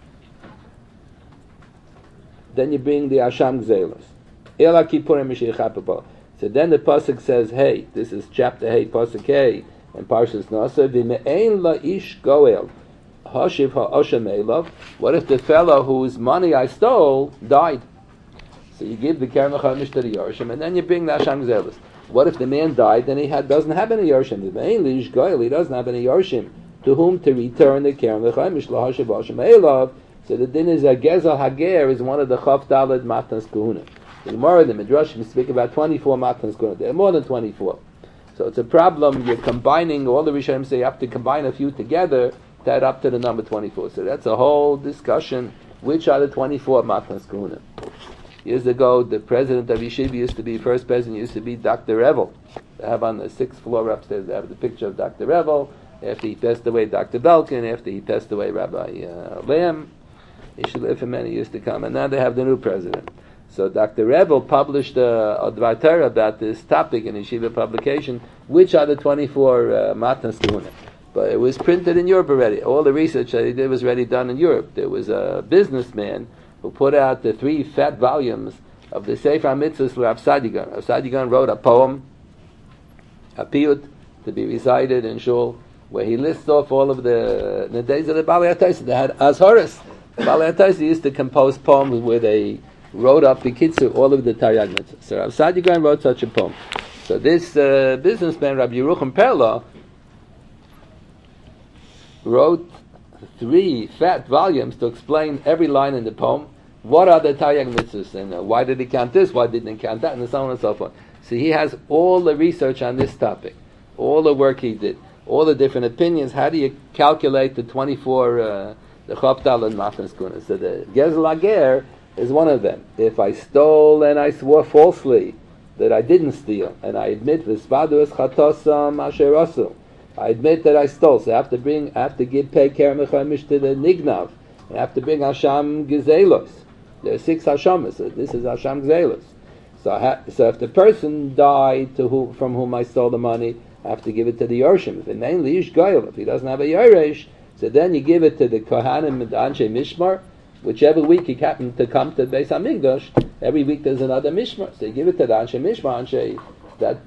Then you bring the Asham Gzelos. Ela Kippurim Mishiachapabah. So then the pasuk says, "Hey, this is chapter 8, pasuk Hey, and Parshas Nasa. V'me'ein la'ish goel hashiv ha'oshem elav." What if the fellow whose money I stole died? So you give the keren v'chomesh to the Yorshim, and then you bring the Asham Gzelos. What if the man died, then he doesn't have any Yorshim? V'me'ein la'ish goel, he doesn't have any Yorshim to whom to return the keren v'chomesh lahashiv ha'oshem elav. So the din is a Gezel Hager is one of the Chav Daled Matnas Kahuna. The Gemara, the Midrashim speak about 24 Matnas Kahuna. There are more than 24. So it's a problem. You're combining, all the Rishonim say you have to combine a few together to add up to the number 24. So that's a whole discussion. Which are the 24 Matnas Kahuna? Years ago, the president of Yeshiva first president used to be Dr. Revel. They have on the 6th floor upstairs, they have the picture of Dr. Revel. After he passed away, Dr. Belkin. After he passed away, Rabbi Lamb. He should live for many years to come. And now they have the new president. So Dr. Revel published a Dvar Torah about this topic in Yeshiva publication, which are the 24 Matnas Kahuna. But it was printed in Europe already. All the research that he did was already done in Europe. There was a businessman who put out the 3 fat volumes of the Sefer HaMitzvos Rav Sadigan. Rav Sadigan wrote a poem, a piyut, to be recited in Shul, where he lists off all of the days of the Balei HaTosfos. They had Azhoris. Balei HaTosfos used to compose poems where they wrote up B'kitzur all of the Taryag Mitzvahs. So Rav Sadigan wrote such a poem. So this businessman, Rabbi Yerucham Perla, wrote 3 fat volumes to explain every line in the poem. What are the Taryag Mitzvahs, and why did he count this, why didn't he count that, and so on and so forth. So he has all the research on this topic, all the work he did, all the different opinions. How do you calculate the 24 the Choptal and Matnas Kahuna? So the Gezel Hager is one of them. If I stole and I swore falsely that I didn't steal, and I admit v'svadu es chatosam asher asu, I admit that I stole, so I have to give pay keren v'chomesh to the nignav, and have to bring Hasham Gezelos. There are 6 Hashamas, so this is Hasham Gezelos. So if the person died from whom I stole the money, I have to give it to the Yorshim. If it mainly Ish Goyel, if he doesn't have a Yoresh, so then you give it to the Kohanim and the Anshe Mishmar, whichever week he happened to come to Beis HaMikdash, every week there's another Mishmar. So you give it to the Anshe Mishmar, Anshe, that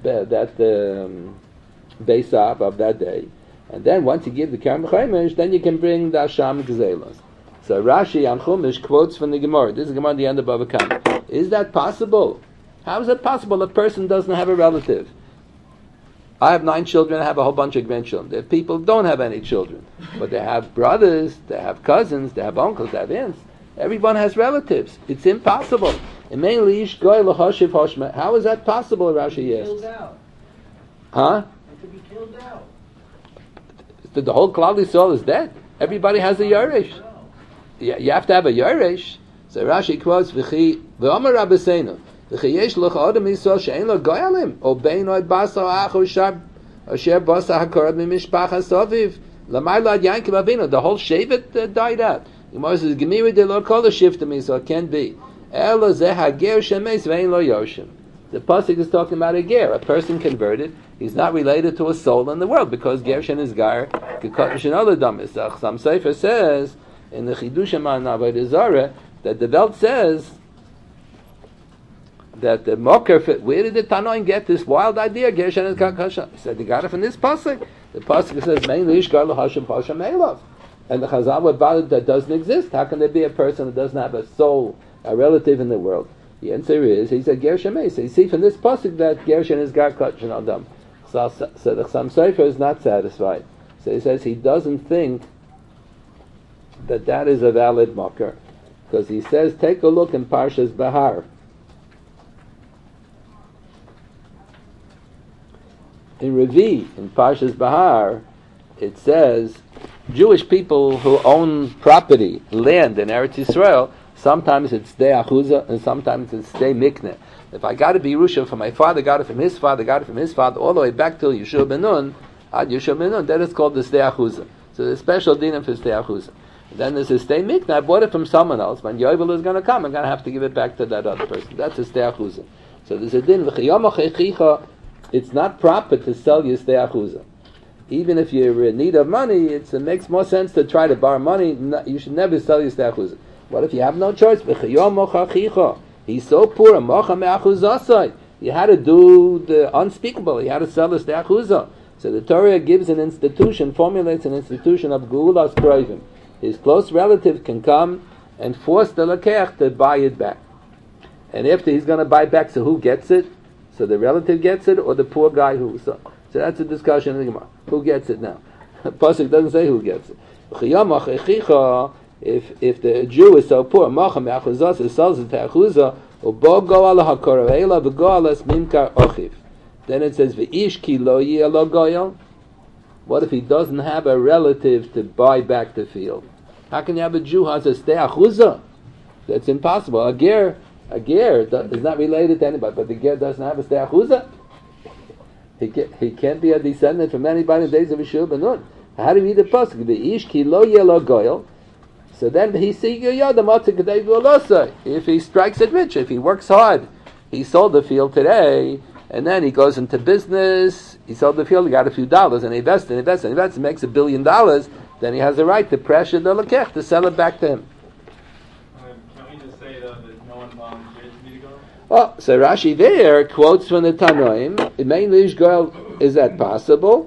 Beis Ab of that day. And then once you give the Kerem Chaimish, then you can bring the Hasham Gzelos. So Rashi on Chumash quotes from the Gemara. This is Gemara at the end of Bava Kama. Is that possible? How is it possible a person doesn't have a relative? I have 9 children, I have a whole bunch of grandchildren. There are people who don't have any children, but they have brothers, they have cousins, they have uncles, they have aunts. Everyone has relatives. It's impossible. How is that possible, Rashi asks? Killed out. Huh? It could be killed out. The whole Klal Yisrael is dead. Everybody has a Yoresh. You have to have a Yoresh. So Rashi quotes, V'chi v'omer Rabbeinu, V'chi yesh l'ch odem Yisrael she'en lo goyalim, o beinoid basar achu shar, asher basar hakorad mimishpacha soviv, l'may lad Yankiv Avinu. The whole Shevet died out. The Gemara says, Gemiri de lo kol shiftim, so it can't be. Elo zeh hager shemeis v'ein lo yoshim. The pasuk is talking about a ger, a person converted. He's not related to a soul in the world because Gershon is gar, Gekotnish and other damis. Some Sefer says in the Chidushim on Avodah Zarah that the Welt says that the Mocker, where did the Tanoim get this wild idea? Gershon is gar Kasha. He said they got it from this pasuk. The pasuk says mainly Ishgar LaHashim Hashem Elav, and the Chazal would valid that doesn't exist. How can there be a person that doesn't have a soul, a relative in the world? The answer is, he said Gershon May. So you see from this pasuk that Gershon is gar Kasha Adam. So the Chassam Sofer is not satisfied. So he says he doesn't think that is a valid mocker. Because he says, take a look in Parshas Bahar. In Revi, in Parshas Bahar, it says, Jewish people who own property, land in Eretz Yisrael, sometimes it's Dei Achuzah and sometimes it's Dei Mikneh. If I got it Yerusha from my father, got it from his father, got it from his father, all the way back till Yeshua ben Nun, ad Yeshua ben Nun, then it's called the Sdei Achuzah. So there's a special dinim for Sdei Achuzah. Then there's a Sdei Mikneh. I bought it from someone else. When Yovel is going to come, I'm going to have to give it back to that other person. That's a Sdei Achuzah. So there's a din. It's not proper to sell your Sdei Achuzah. Even if you're in need of money, it makes more sense to try to borrow money. You should never sell your Sdei Achuzah. What if you have no choice? He's so poor. He had to do the unspeakable. He had to sell his Sdei Achuzah. So the Torah gives an institution, formulates an institution of Geulas Kroivim. His close relative can come and force the Lakeach to buy it back. And after he's going to buy back, so who gets it? So the relative gets it, or the poor guy who... So that's a discussion in the Gemara. Who gets it now? Pasuk doesn't say who gets it. If the Jew is so poor, sells it to Achuzah, then it says, V'ish ki lo yeh lo goyal. What if he doesn't have a relative to buy back the field? How can you have a Jew who has a Sdei Achuzah? That's impossible. A ger is not related to anybody, but the ger doesn't have a Sdei Achuzah. He can't be a descendant from anybody in the days of Yeshua ben Nun. How do you read the pasuk? V'ish ki lo yeh lo goyal. So then he if he strikes it rich, if he works hard, he sold the field today, and then he goes into business, he sold the field, he got a few dollars, and he invests, makes $1 billion, then he has a right to pressure the Lekech to sell it back to him. Can we just say that no one volunteers me to go? Oh, so Rashi there quotes from the Tanoim, mainly Ishgoel, is that possible?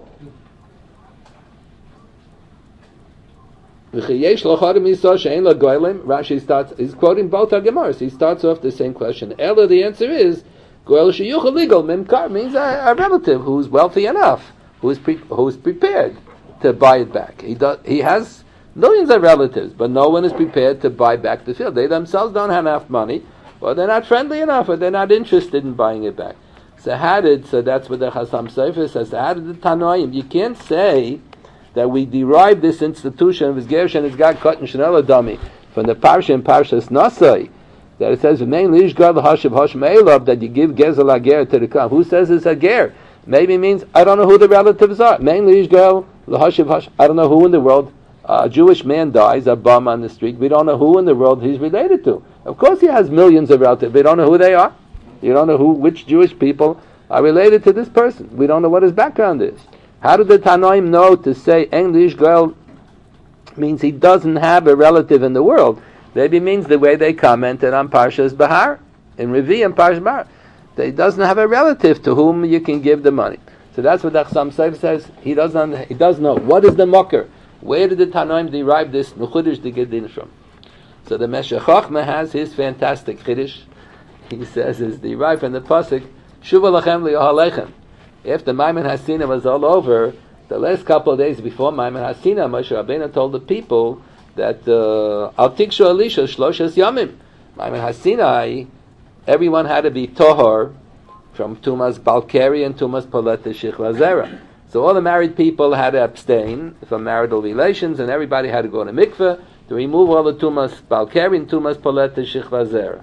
Rashi starts, he's quoting both our Gemaras. He starts off the same question. Ella, the answer is, Goel sheyuchel legal memkar means a relative who's wealthy enough, who's prepared to buy it back. He has millions of relatives, but no one is prepared to buy back the field. They themselves don't have enough money, or they're not friendly enough, or they're not interested in buying it back. So that's what the Chassam Sofer says. So how did the Tanoim? You can't say that we derive this institution of his Gershon is God Katan Shanel Adami from the Parsha and Parshas Nasai, that it says mainly Ishgar l'Hashiv Hashem Elav, that you give Gezel Ager to the Kam. Who says it's a Ger? Maybe it means I don't know who the relatives are. Mainly Ishgar l'Hashiv Hashem. I don't know who in the world A Jewish man dies, a bum on the street. We don't know who in the world he's related to. Of course he has millions of relatives. We don't know who they are. You don't know which Jewish people are related to this person. We don't know what his background is. How did the Tanoim know to say English girl means he doesn't have a relative in the world? Maybe means the way they commented on Parshas Bahar, in Revi and Parshas Bahar. He doesn't have a relative to whom you can give the money. So that's what the Chassam Sofer says. He does know. What is the mocker? Where did the Tanoim derive this Nuchudish the Gedin from? So the Meshech Chochmah has his fantastic Chiddush. He says it's derived from the pasuk Shuva Lachem Li'Ohalechem. After Maimon Hasina was all over, the last couple of days before Maimon Hasina, Moshe Rabbeinu told the people that Al Tikshu Elisha Shloshes Yamim. Maimon Hasina, everyone had to be Tohor from Tumas Balkari and Tumas Polet Shechva Zera. So all the married people had to abstain from marital relations, and everybody had to go to mikveh to remove all the Tumas Balkari and Tumas Polet Shechva Zera.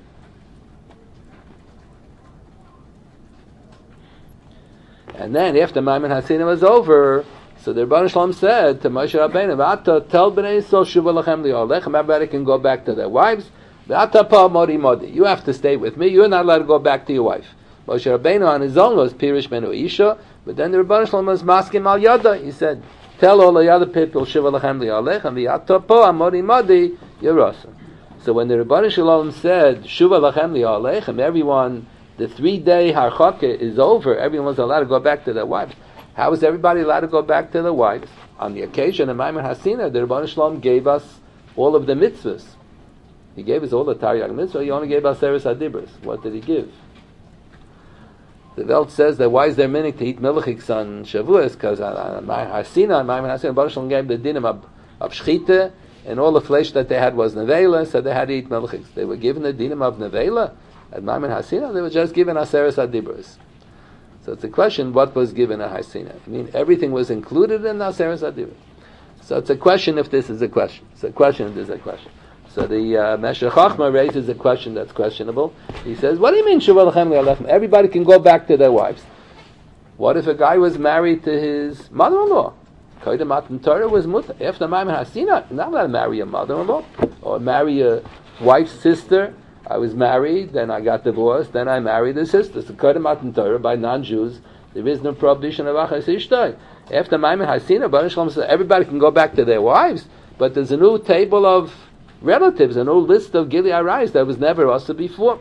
And then after Maimon Hasina was over, so the Rebbeinu Shalom said to Moshe Rabbeinu, "V'ata tell bnei Yisrael shuva lachem li'olechem." Everybody can go back to their wives. V'ata pa modi modi. You have to stay with me. You're not allowed to go back to your wife. Moshe Rabbeinu on his own was pirish menu isha, but then the Rebbeinu Shalom was masking al yada. He said, "Tell all the other people shuva lachem li'olechem v'ata pa modi modi yerasa." So when the Rebbeinu Shalom said shuva lachem li'olechem, everyone. The 3-day harchaka is over. Everyone's allowed to go back to their wives. How is everybody allowed to go back to their wives? On the occasion of Maimon Hasina, the Rebbeinu Shalom gave us all of the mitzvahs. He gave us all the Taryag mitzvah. He only gave us Seres Adibros. What did he give? The Welt says that why is there meaning to eat milchiks on Shavuos? Because on Hasina, on Maimon Hasina, the Rebbeinu Shalom gave the dinim of shchita, and all the flesh that they had was nevela, so they had to eat milchiks. They were given the dinim of nevela. At Maimon Hasina, they were just given Aseres Adibros. So it's a question, what was given at Hasina? I mean, everything was included in Aseres Adibros. So it's a question if this is a question. It's a question if this is a question. So the Meshech Chochmah raises a question that's questionable. He says, what do you mean, Shuva Lachem Li'Olechem? Everybody can go back to their wives. What if a guy was married to his mother-in-law? Koydem Matan Torah was mutter. After Maimon Hasina, you're not allowed to marry a mother-in-law or marry a wife's sister. I was married, then I got divorced, then I married a sister. So Koydem Matan Torah, by non-Jews, there is no prohibition of Achas Ishtai. After Maimon Hasina, Baruch Shalom says everybody can go back to their wives, but there's a new table of relatives, a new list of Gili Arayis that was never also before.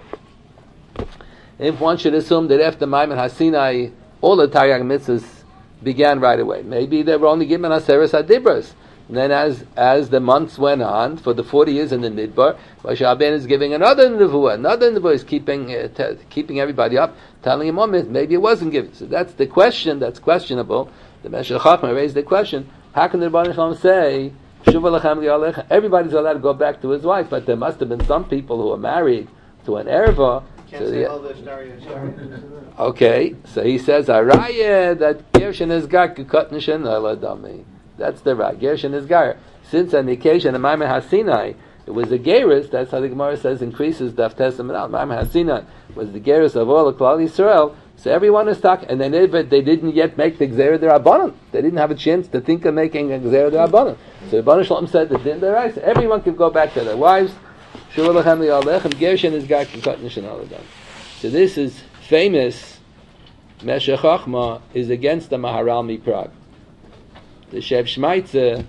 If one should assume that after Maimon Hasina, all the Taryag mitzvahs began right away. Maybe they were only given Aseres Adibros. And then as the months went on, for the 40 years in the Midbar, Moshe Rabbeinu is giving another nevuah is keeping everybody up, telling him, maybe it wasn't given. So that's the question that's questionable. The Meshech Chochmah raised the question, how can the Rebbeinu Shalom say, Shuva Lachem Li'Olechem, everybody's allowed to go back to his wife, but there must have been some people who were married to an erva. Can't say all the Shari. Okay, so he says, Araya, that Gershon is Gar Kukotnishan Eladami. That's the right. Gershon is Gar. Since on the occasion of Maimon Hasinai, it was a Geras, that's how the Gemara says increases Daf Testament out. Maimon Hasinai was the Geras of all the Klal Yisrael. So everyone is talking, and they didn't yet make the Gzera D'Rabbanan. They didn't have a chance to think of making a Gzera D'Rabbanan. So Rebbeinu Shalom said that in their eyes, everyone could go back to their wives. Shuva Lachem Li'Olechem, Gershon is Gar Kukotnishan Eladami. So this is famous. Meshech Chochmah is against the Maharal MiPrague. The Shev Shmaitze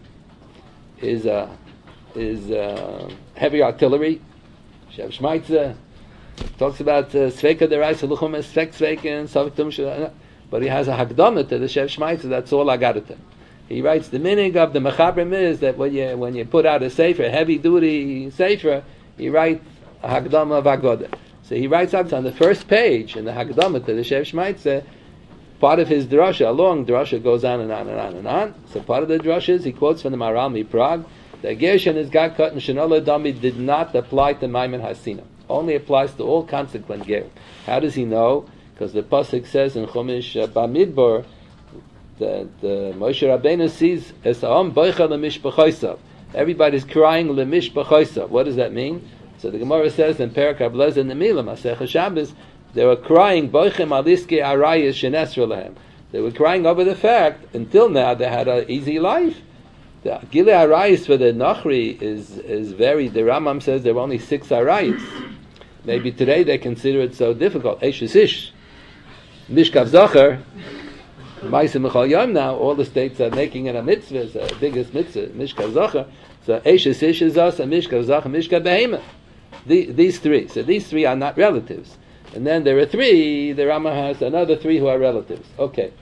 is heavy artillery. Shev Shmaitze talks about Sveika Deraisa Luchum es Sveika and Savik, but he has a Hagdama to the Shev Shmaitze. That's all I got to. He writes the meaning of the Mechabrim is that when you put out a sefer, heavy duty sefer, he writes a Hagdama of Agoda. So he writes up on the first page in the Hagdama to the Shev Shmaitze. Part of his drasha, a long drasha, goes on and on and on and on. So part of the drashas, he quotes from the Maharal MiPrague, that Gershon is Gar Katan Shenola Dami did not apply to Maimon Hasina. Only applies to all consequent ger. How does he know? Because the pasuk says in Chumash Bamidbar that Moshe Rabbeinu sees Esa'am Boicha Lemishpachosav. Everybody's crying Lemishpachosav. What does that mean? So the Gemara says in Perak Ablez in the Milah Masechah Shabbos, they were crying Boichem Aliske Arayis Shenesra Lehem. They were crying over the fact until now they had an easy life. The Gilei Arayis for the Nachri is very. The Rambam says there were only 6 Arayis. Maybe today they consider it so difficult. Eishes Ish, Mishkav Zocher, Ma'aseh Michal Yom. Now all the states are making it a mitzvah, it's the biggest mitzvah, Mishkav Zocher. So Eishes Ish is also Mishkav Zocher, Mishkav Behemah. These 3. So these 3 are not relatives. And then there are 3. The Rambam has another 3 who are relatives. Okay.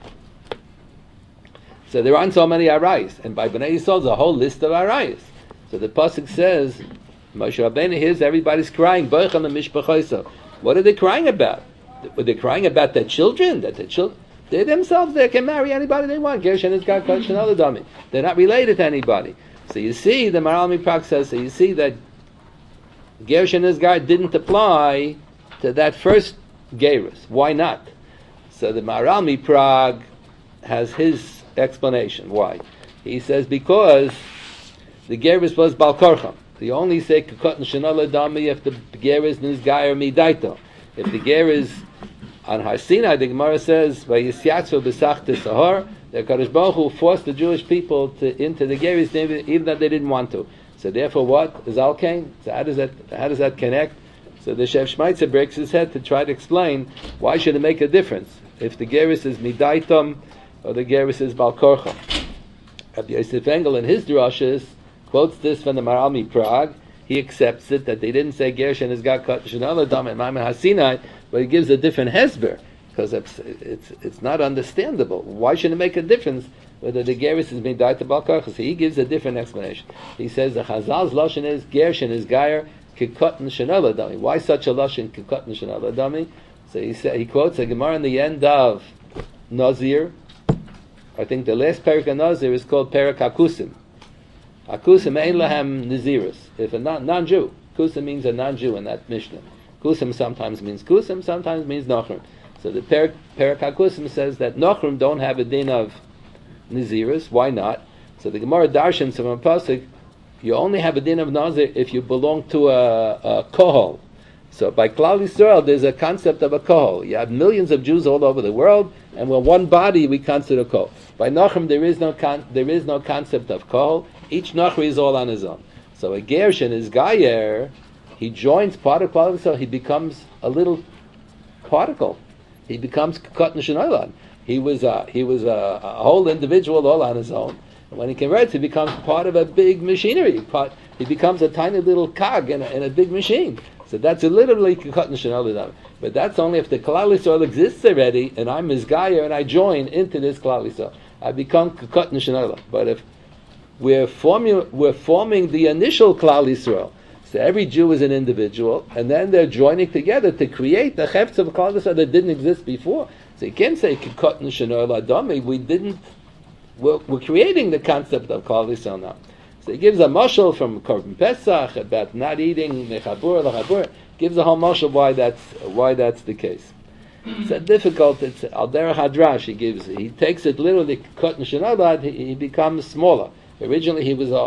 So there aren't so many arayis, and by Bnei Yisrael there's a whole list of arayis. So the pasuk says, Moshe Rabbeinu hears everybody's crying, Boichan mishpachoso. What are they crying about? Were they crying about their children? They themselves they can marry anybody they want. Gershon is God, Kodesh, and other dummy. They're not related to anybody. So you see, the Maharal Miprak says, so you see that Gershon is God didn't apply to that first Gerus. Why not? So the Maharal Miprak has his explanation. Why? He says because the Gerus was Balkorcham. You only say Kekot and Shenola Dami if the Gerus Nizgayer Midaito. If the Gerus on Har Sinai, the Gemara says, Vayisyatzu B'sachta Sahar, the Kadosh Baruch Hu forced the Jewish people into the Gerus even though they didn't want to. So therefore what? Zal came. So how does that connect? So the Shev Shmaitzer breaks his head to try to explain why should it make a difference if the Gerus is Midaitom or the Gerus is Balkorcha. Rabbi Yosef Engel in his drashas quotes this from the Maharal Miprak. He accepts it that they didn't say Gershon is got cut Shenal Adam and Maimon Hasinai, but he gives a different hesber because it's not understandable. Why should it make a difference whether the Gerus is being died to Balkorcha? So he gives a different explanation. He says the Chazal's lashon is Gershon is Gayer Kikot and Shenal Adami. Why such a lashon Kikot and Shenal Adami? So he quotes a Gemara in the end of Nazir. I think the last parak of Nazir is called Parak Hakusim. Hakusim ein lahem Nazirus. If a non-Jew, Kusim means a non-Jew in that Mishnah. Kusim sometimes means Kusim, sometimes means Nochrim. So the Parak Hakusim says that Nochrim don't have a din of Nazirus. Why not? So the Gemara Darshans from a pasuk, you only have a din of Nazir if you belong to a kohol. So by Klal Yisrael, there's a concept of a kohol. You have millions of Jews all over the world, and we're one body. We consider kohol. By Nachum, there is no concept of kohol. Each Nachri is all on his own. So a Gershon is Gayer. He joins part of Klal Yisrael. He becomes a little particle. He becomes Kekot Nishanaylan. He was a whole individual all on his own. And when he converts, he becomes part of a big machinery. He becomes a tiny little cog in a big machine. So that's literally Kekot Nishanaylan. But that's only if the Klal Yisrael exists already, and I'm his Gayer, and I join into this Klal Yisrael. I become Kekot Nishanaylan. But if we're forming the initial Klal Yisrael, so every Jew is an individual, and then they're joining together to create the Chefetz of Klal Yisrael that didn't exist before. So you can't say Kekot Nishanaylan Adami. We're creating the concept of Klal Yisrael now. So he gives a mashal from Korban Pesach about not eating mechabur lachabur. Gives a whole mashal why that's the case. It's a difficult. It's al derech hadrash. He takes it literally. Kekot Nishanaylan. He becomes smaller. Originally he was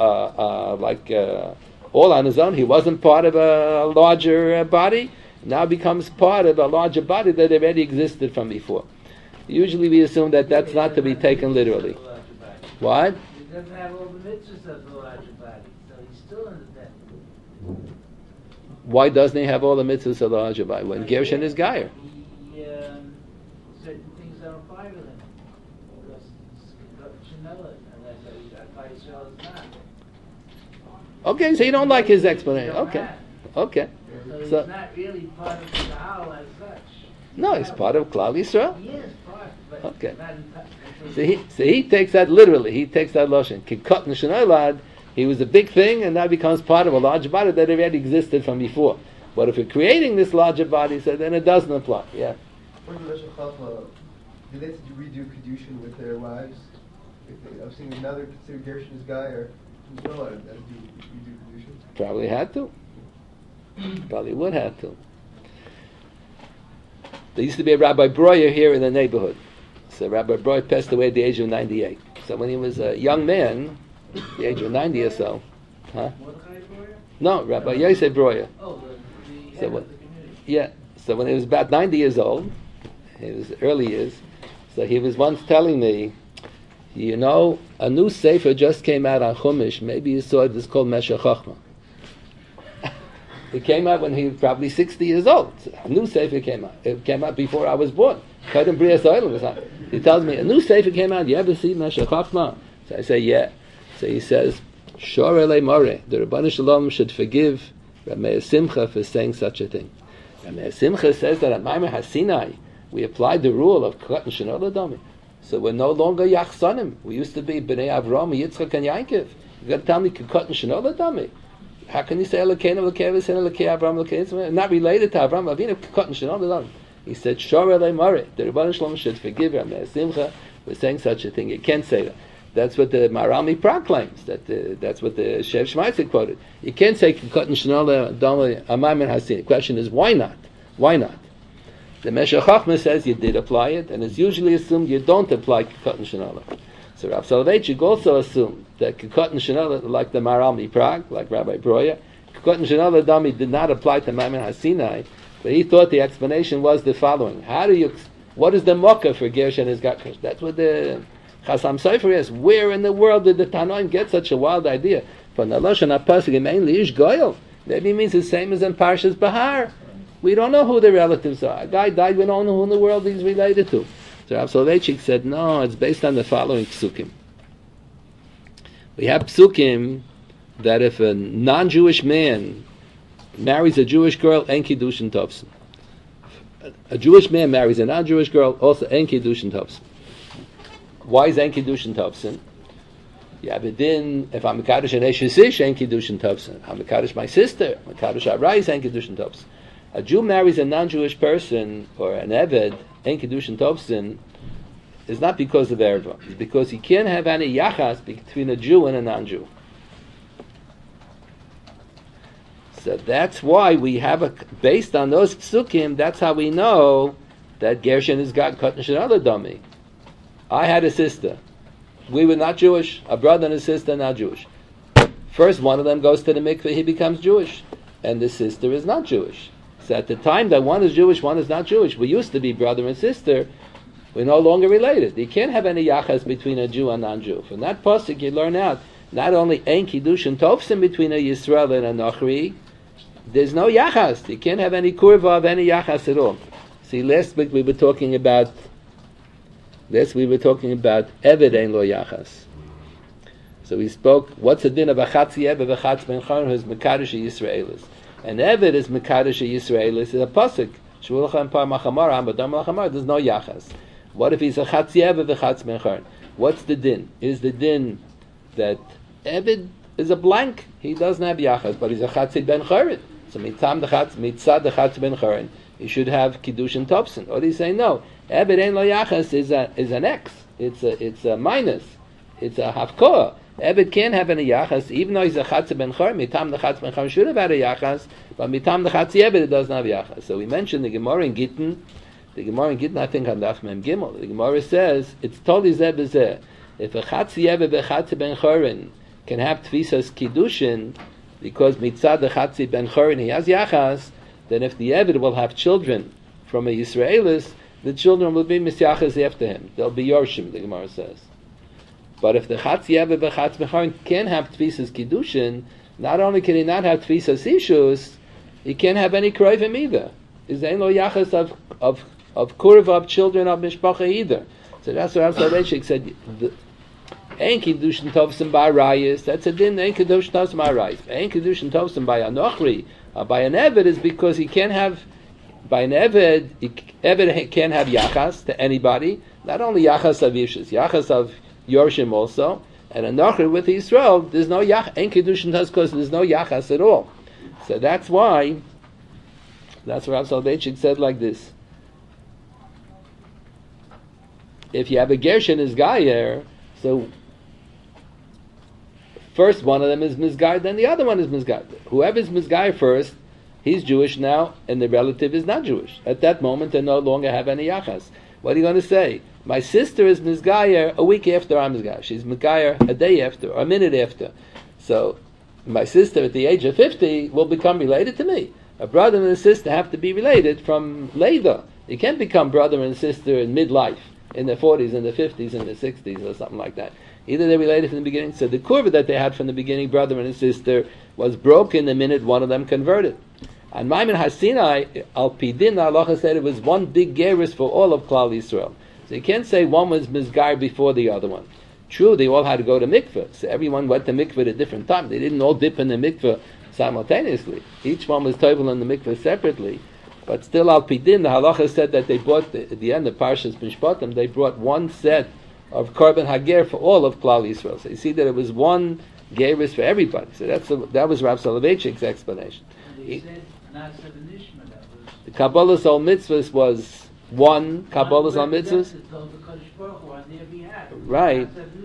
all on his own. He wasn't part of a larger body. Now becomes part of a larger body that already existed from before. Usually we assume that that's not to be taken literally. What? He doesn't have all the mitzvahs of the larger body, so he's still in the debt. Why doesn't he have all the mitzvahs of the larger body? When Gershon is Gayer. He, certain things don't apply to him. Because Shenela, and that's why Israel is not. Okay, so you don't like his explanation. Okay. So he's So not really part of the Kahal as such. no, he's part of Klal Yisrael. He is part, but Okay. not in touch. So he takes that literally. He takes that lashon. Kekot Nishanaylan. He was a big thing, and now becomes part of a larger body that already existed from before. But if you're creating this larger body, so then it doesn't apply. Yeah. For the Rosh Hashanah, do they have to redo Kedushin with their wives? I've seen another considered Gershon's guy or Israel that redo Kedushin. Probably had to. Probably would have to. There used to be a Rabbi Breuer here in the neighborhood. So Rabbi Breuer passed away at the age of 98. So when he was a young man, the age of 90 or so, Mordechai Breuer? No, Rabbi Yosef Breuer. Oh, the So head what- of the community. Yeah. So when he was about 90 years old, in his early years, so he was once telling me, You know, a new sefer just came out on Chumash. Maybe you saw it. It's called Meshech Chochmah. It came out when he was probably 60 years old. A new sefer came out. It came out before I was born. Kedem Brias Olam was on. He tells me, a new sefer came out. You ever see Meshech Chochmah? So I say, yeah. So he says, Shor Elei More, the Rebbeinu Shalom should forgive Rameir Simcha for saying such a thing. Rameir Simcha says that at Maimer HaSinai, we applied the rule of Katan Shenol Adami. So we're no longer Yachsanim. We used to be Bnei Avram, Yitzchak, and Yaakov. You got to tell me Katan Shenol Adami. How can you say Elokeinu, Elokeinu, Elokeinu, Avram, Elokeinu? Not related to Avram Avinu, Katan Shenol Adami. He said, Shor Elei More, the Rebbeinu Shalom should forgive Rameir Simcha for saying such a thing. You can't say that. That's what the Marami proclaims. That's what the Shev Shmaitzik quoted. You can't say Katan Shenol Adami Amay Min Hasin. The question is, why not? Why not? The Meshech Chochmah says you did apply it, and it's usually assumed you don't apply Katan Shenol. So Rav Soloveitchik also assumed that Katan Shenol, like the Marami Prague, like Rabbi Broya, Katan Shenol Adami did not apply to Maimer HaSinai, but he thought the explanation was the following: what is the mocha for Gershon is Gatkos? That's what the Chasam Sofer is. Where in the world did the Tanoim get such a wild idea? From the Lashon HaPasuk, mainly Ish Goyel. Maybe it means the same as in Parshas Bahar. We don't know who the relatives are. A guy died, we don't know who in the world he's related to. So Rav Soloveitchik said, no, it's based on the following psukim. We have psukim that if a non-Jewish man marries a Jewish girl, en kiddushin tofsin. A Jewish man marries a non-Jewish girl, also en kiddushin tofsin. Why is en kiddushin tofsin? You have a din, if I'm Mekadosh an Eshesish, en kiddushin tofsin. I'm Mekadosh my sister, Mekadosh Arai, en kiddushin tofsin. A Jew marries a non-Jewish person, or an Eved, en kiddushin tofsin, is not because of erva. It's because he can't have any yachas between a Jew and a non-Jew. So that's why we have based on those psukim, that's how we know that Gershon has got Katan Shenol Adami. I had a sister. We were not Jewish. A brother and a sister not Jewish. First, one of them goes to the mikveh, he becomes Jewish. And the sister is not Jewish. So at the time that one is Jewish, one is not Jewish, we used to be brother and sister, we're no longer related. You can't have any yachas between a Jew and non-Jew. From that pasuk you learn out, not only ein kiddushin tofsim between a Yisrael and a Nochri, there's no yachas. You can't have any kurva of any yachas at all. See, last week we were talking about Eved ein lo yachas. So we spoke, what's the din of a chatzi Eved v'chatz ben chorin who's mekadosh Yisraelis? And Eved is mekadosh Yisraelis is a pasuk. Shvulachem par machamar, ambadam machamar, there's no yachas. What if he's a chatzi Eved v'chatz ben chorin? What's the din? Is the din that Eved is a blank? He doesn't have yachas, but he's a chatzi ben chorin. So mitzad the chatzi ben chorin, he should have kiddushin topsin. Or do you say no? Eved ein lo yachas is an X. It's a minus. It's a hafkoah. Eved can't have any yachas, even though he's a chatzi ben chorin. Mitam the chatzi ben chorin should have had a yachas, but mitam the chatzi Eved it doesn't have yachas. So we mentioned the Gemara in Gittin. The Gemara in Gittin, I think on Daf Mem Gimel. The Gemara says it's totally zeh b'zeh. If a chatzi Eved v'chatzi ben chorin can have tfisas kiddushin because mitzad the chatzi ben chorin he has yachas, then if the Eved will have children from a Yisraelis, the children will be misyachas after him. They'll be yorshim, the Gemara says. But if the chatzi Eved v'chatzi ben chorin can have tfisas kiddushin, not only can he not have tfisas ishus, he can't have any kroivim either. Is there no yachas of kurva of children of mishpacha either? So that's what Rav Soloveitchik said. Ein kiddushin tovsim by rayis. That's a din. Ein kiddushin tovsim by rayis. Ein kiddushin tovsim by a nochri, by an eved is because he can't have. By an eved, eved can't have yachas to anybody. Not only yachas of yishus, yachas of yorshim also. And a nochri with Yisrael, there's no yach. Ein kiddushin tovsim because there's no yachas at all. So that's why. That's what Rav Soloveitchik said like this. If you have a Gershon is Gayer, so first one of them is Mizgayer, then the other one is Mizgayer. Whoever is Mizgayer first, he's Jewish now, and the relative is not Jewish. At that moment, they no longer have any yachas. What are you going to say? My sister is Mizgayer a week after I'm Mizgayer. She's Mizgayer a day after, or a minute after. So, my sister at the age of 50 will become related to me. A brother and a sister have to be related from Leda. You can't become brother and sister in midlife. in the 40s, in the 50s, in the 60s, or something like that. Either they related from the beginning. So the kurva that they had from the beginning, brother and sister, was broken the minute one of them converted. On Maimon HaSinai, Al Pidin, the halacha said it was one big gerus for all of Klal Yisrael. So you can't say one was mizgar before the other one. True, they all had to go to mikveh. So everyone went to mikveh at a different time. They didn't all dip in the mikveh simultaneously. Each one was tovel in the mikveh separately. But still, Al Pidin, the halacha said that they brought, at the end of Parshas Mishpatim, they brought one set of korban hager for all of Klal Yisrael. So you see that it was one gerus for everybody. So that was Rav Soloveitchik's explanation. They said not seven Nishma, that was... The Kabbalah's al mitzvahs was one Kabbalah's al mitzvahs. Right,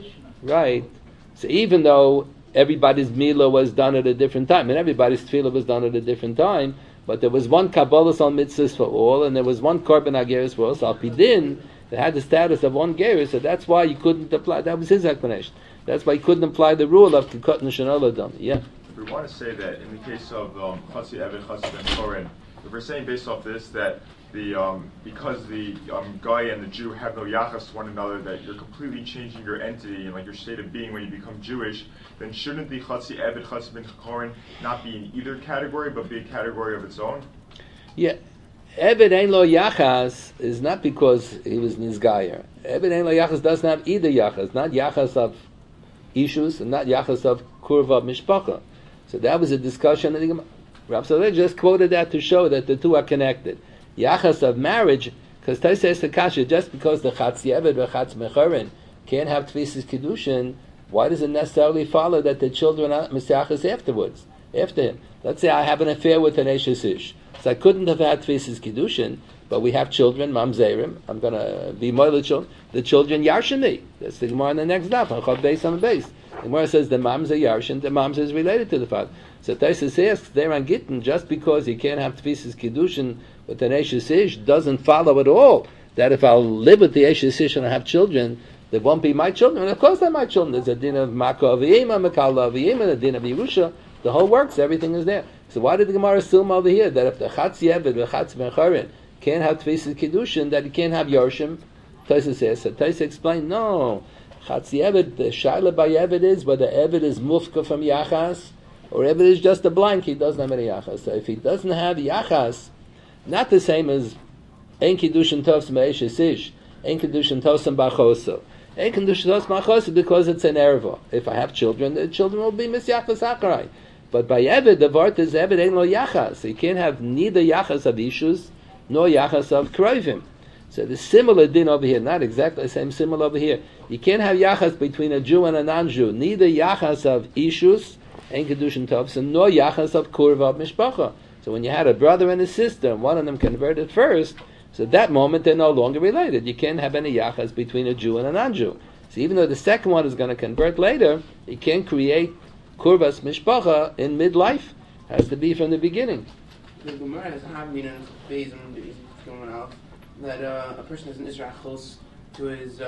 right. So even though everybody's milah was done at a different time, and everybody's tefillah was done at a different time, but there was one Kabbalah's al mitzvahs for all, and there was one korban hageris for all. So al pidin, they had the status of one gerus, so that's why you couldn't apply. That was his explanation. That's why you couldn't apply the rule of kikot neshana dam. Yeah. We want to say that in the case of Chatzi Eved, Chatzi Ben Koren, if we're saying based off this that the because the guy and the Jew have no yachas to one another, that you're completely changing your entity and like your state of being when you become Jewish, then shouldn't the Chatzi Eved, Chatzi Ben Koren not be in either category but be a category of its own? Yeah. Eved Ein Lo Yachas is not because he was Nizgayer. Eved Ein Lo Yachas doesn't have either Yachas, not Yachas of Ishus and not Yachas of Kurva Mishpacha. So that was a discussion. I think Rav Soloveitchik just quoted that to show that the two are connected. Yachas of marriage, because Taisa Sakasha, just because the Chatzi Eved or Chatz Mechorin can't have Tvisis Kiddushin, why does it necessarily follow that the children are Mesiachas afterwards, after him? Let's say I have an affair with an Eshes Ish. So I couldn't have had Tvisis Kiddushin, but we have children, Mamzerim. I'm going to be Moila children. The children Yarshin me. That's the Gemara on the next daf. On Chav Beis on the base. The Gemara says the Mamza Yarshin, the Mamza is related to the father. So Taisus asks there on Gittin, just because you can't have Tvisis Kiddushin with an Eshes Ish doesn't follow at all that if I'll live with the Eshes Ish and I have children, they won't be my children. And of course they're my children. There's a din of Makah Aviyima, Makala Aviyima, a din of Yerusha. The whole works, everything is there. So why did the Gemara assume over here that if the Chatzi Eved, the Chatz Ben Chorin can't have Tvisis Kiddushin, that he can't have Yorshim? Taisa says, so Taisa explained, no. Chatzi Eved, the Shaila by Eved is whether Eved is Mufka from Yachas, or Eved is just a blank, he doesn't have any Yachas. So if he doesn't have Yachas, not the same as Ein Kiddushin Tovs Me'eshes Ish, Ein Kiddushin Tovs Bachoso. Ein Kiddushin Tovs Bachoso because it's an erva. If I have children, the children will be Misyachas Acharai. But by Eved, the Vart is Eved Ein Lo Yachas. So you can't have neither Yachas of Ishus, nor Yachas of Kroivim. So the similar din over here, not exactly the same, similar over here. You can't have Yachas between a Jew and a non-Jew. Neither Yachas of Ishus, Ein Kiddushin Tovs, nor Yachas of Kurva of Mishpacha. So when you had a brother and a sister, and one of them converted first, so at that moment they're no longer related. You can't have any Yachas between a Jew and a non-Jew. So even though the second one is going to convert later, you can't create Kurvas Mishpacha in midlife. Has to be from the beginning. The Gemara has Havmin and Beis and going off that a person is an Israel close to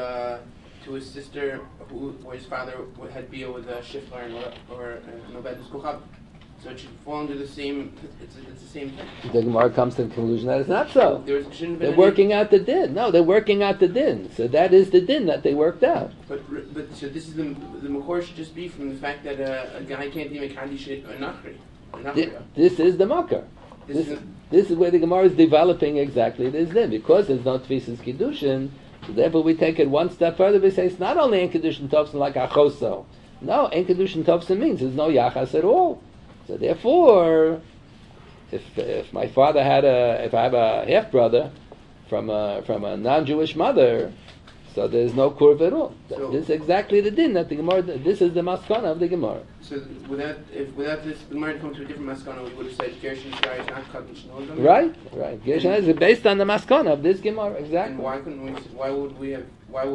his sister, where his father had bia with a shifler or an obed kuchab. So it should fall under the same. It's the same thing. The Gemara comes to the conclusion that it's not so. They're working out the din. No, they're working out the din. So that is the din that they worked out. But so this is the makor should just be from the fact that a guy can't be mekadish a nachri. This is the makar. This is where the Gemara is developing exactly this din. Because there's no tfisis kiddushin, so therefore we take it one step further. We say it's not only en kiddushin tofsin like achoso. No, en kiddushin tofsin means there's no yachas at all. So therefore, if my father if I have a half brother from a non-Jewish mother, so there's no kurv at all. So, this is exactly the din that the Gemara. This is the maskana of the Gemara. So without this, the Gemara come to a different maskana, we would have said Gershon's guy is not kaddish. Right. Gershon is based on the maskana of this Gemara. Exactly. And why wouldn't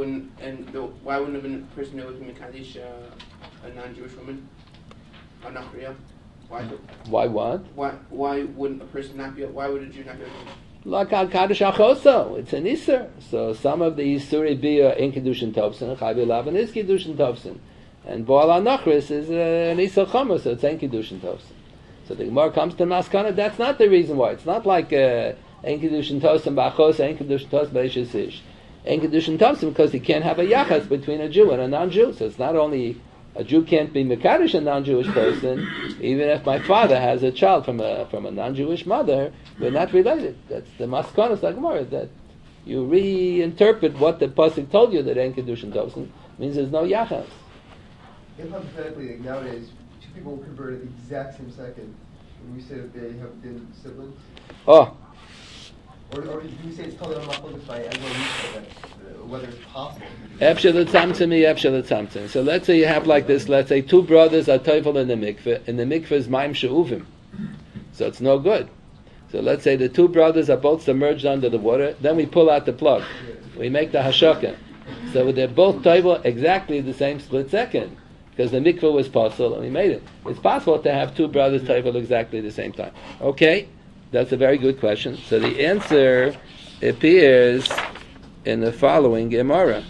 have been a person who would be kaddish a non-Jewish woman, a nachriya? Why what? Why wouldn't a person not be? Why would a Jew not be? Like al kaddish achoso, it's an iser. So some of the isuri bia in kiddushin tovsin, chayvi lavan is kiddushin tovsin, and boal anachris is an iser chomer, so it's in kiddushin tovsin. So the Gemara comes to maskana. That's not the reason why. It's not like in kiddushin tovsin ba'achos, in kiddushin tovsin ba'ishes ish. Ein Kedushin Tomsim, because he can't have a yachas between a Jew and a non-Jew. So it's not only a Jew can't be mekadosh a non-Jewish person, even if my father has a child from a non-Jewish mother, we're not related. That's the maskonos Gemara, that you reinterpret what the pasuk told you that Ein Kedushin Tomsim means there's no yachas. If hypothetically, like nowadays, two people convert at the exact same second, and we say that they have been siblings, Oh, or do we say it's totally unmachlokas by everyone whether it's possible? Efshel Tzamtzemi, Efshel Tzamtzem. So let's say you have like this. Let's say two brothers are teufel in the mikveh, and the mikveh is maim she'uvim, so it's no good. So let's say the two brothers are both submerged under the water. Then we pull out the plug. We make the hashaka. So they're both teufel exactly the same split second, because the mikveh was possible and we made it. It's possible to have two brothers teufel exactly at the same time. Okay, that's a very good question. So the answer appears in the following Gemara.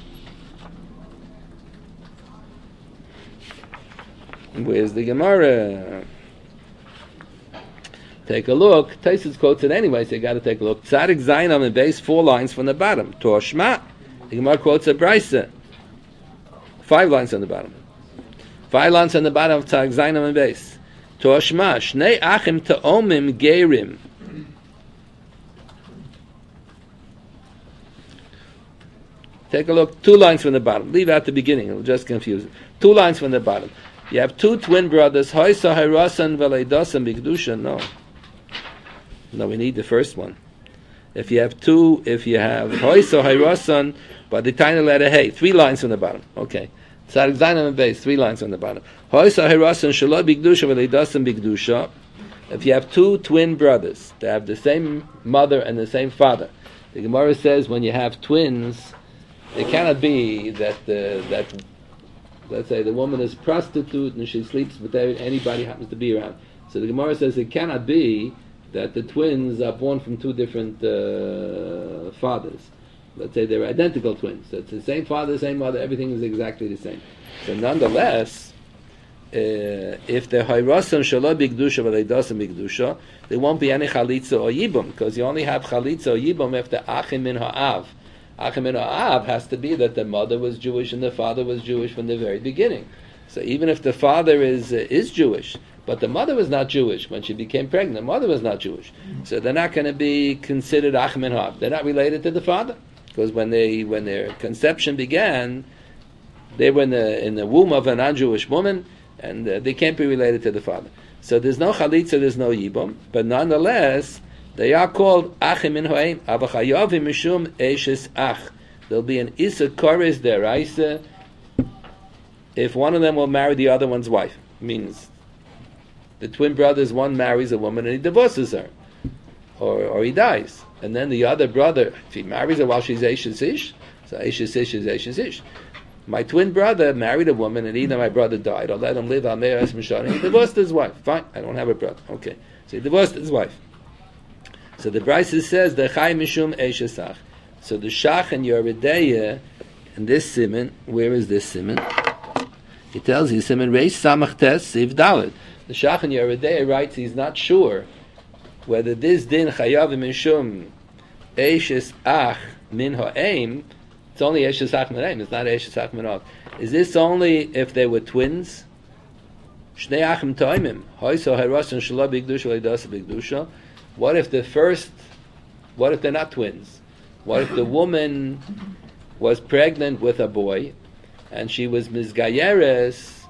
Where's the Gemara? Take a look. Taisus quotes it anyway, so you got to take a look. Tzadik Zayin on the base, 4 lines from the bottom. Toshma. The Gemara quotes a Brisa. 5 lines on the bottom. 5 lines on the bottom of Tzadik Zayin on the base. Toshma. Shnei achim ta'omim gerim. Take a look. 2 lines from the bottom. Leave out the beginning. It'll just confuse it. 2 lines from the bottom. You have 2 twin brothers. Hoysa hayrasan v'leidasan bigdusha. No, we need the first one. If you have hoysa hayrasan by the tiny letter hey, 3 lines from the bottom. Okay. Tzadik Zayin on the base. 3 lines on the bottom. Hoysa hayrasan shelo bigdusha v'leidasan bigdusha. If you have 2 twin brothers, they have the same mother and the same father. The Gemara says when you have twins, it cannot be that let's say the woman is prostitute and she sleeps with anybody happens to be around. So the Gemara says it cannot be that the twins are born from 2 different fathers. Let's say they're identical twins. So it's the same father, same mother, everything is exactly the same. So nonetheless, if the hayrasan shala bigdusha v'leidasan bigdusha, there won't be any chalitza or yibum, because you only have chalitza or yibum if the achim min ha'av. Achim min ha'av has to be that the mother was Jewish and the father was Jewish from the very beginning. So even if the father is Jewish, but the mother was not Jewish when she became pregnant, the mother was not Jewish, so they're not going to be considered achim min ha'av. They're not related to the father, because when their conception began, they were in the womb of a non-Jewish woman, and they can't be related to the father. So there's no chalitza, there's no yibum, but nonetheless, they are called achim min ha'im, avachayavim mishum eishes ach. There'll be an isa kores deraisa if one of them will marry the other one's wife. Means the twin brothers, one marries a woman and he divorces her, or he dies, and then the other brother, if he marries her while she's eishes ish, so eishes ish is eishes ish. My twin brother married a woman, and either my brother died, or let him live on Me'eres Mishar, and he divorced his wife. Fine, I don't have a brother. Okay, so he divorced his wife. So the Brisa says the Chai Mishum Eishesach. So the Shach and Yoredeya, and this siman, where is this siman? He tells you siman Reish Samach Tes Siv Dalet. The Shach and Yoredeya writes he's not sure whether this din Chayav Mishum Eishesach Min Ha'im. It's only Eishesach Min Ha'im. It's not Eishesach Min Ha'im. Is this only if they were twins? Shnei Achim Toimim Hoyso Harasan Shalom Bigdusha Leidasa Bigdusha. What if they're not twins? What if the woman was pregnant with a boy and she was mizgayeres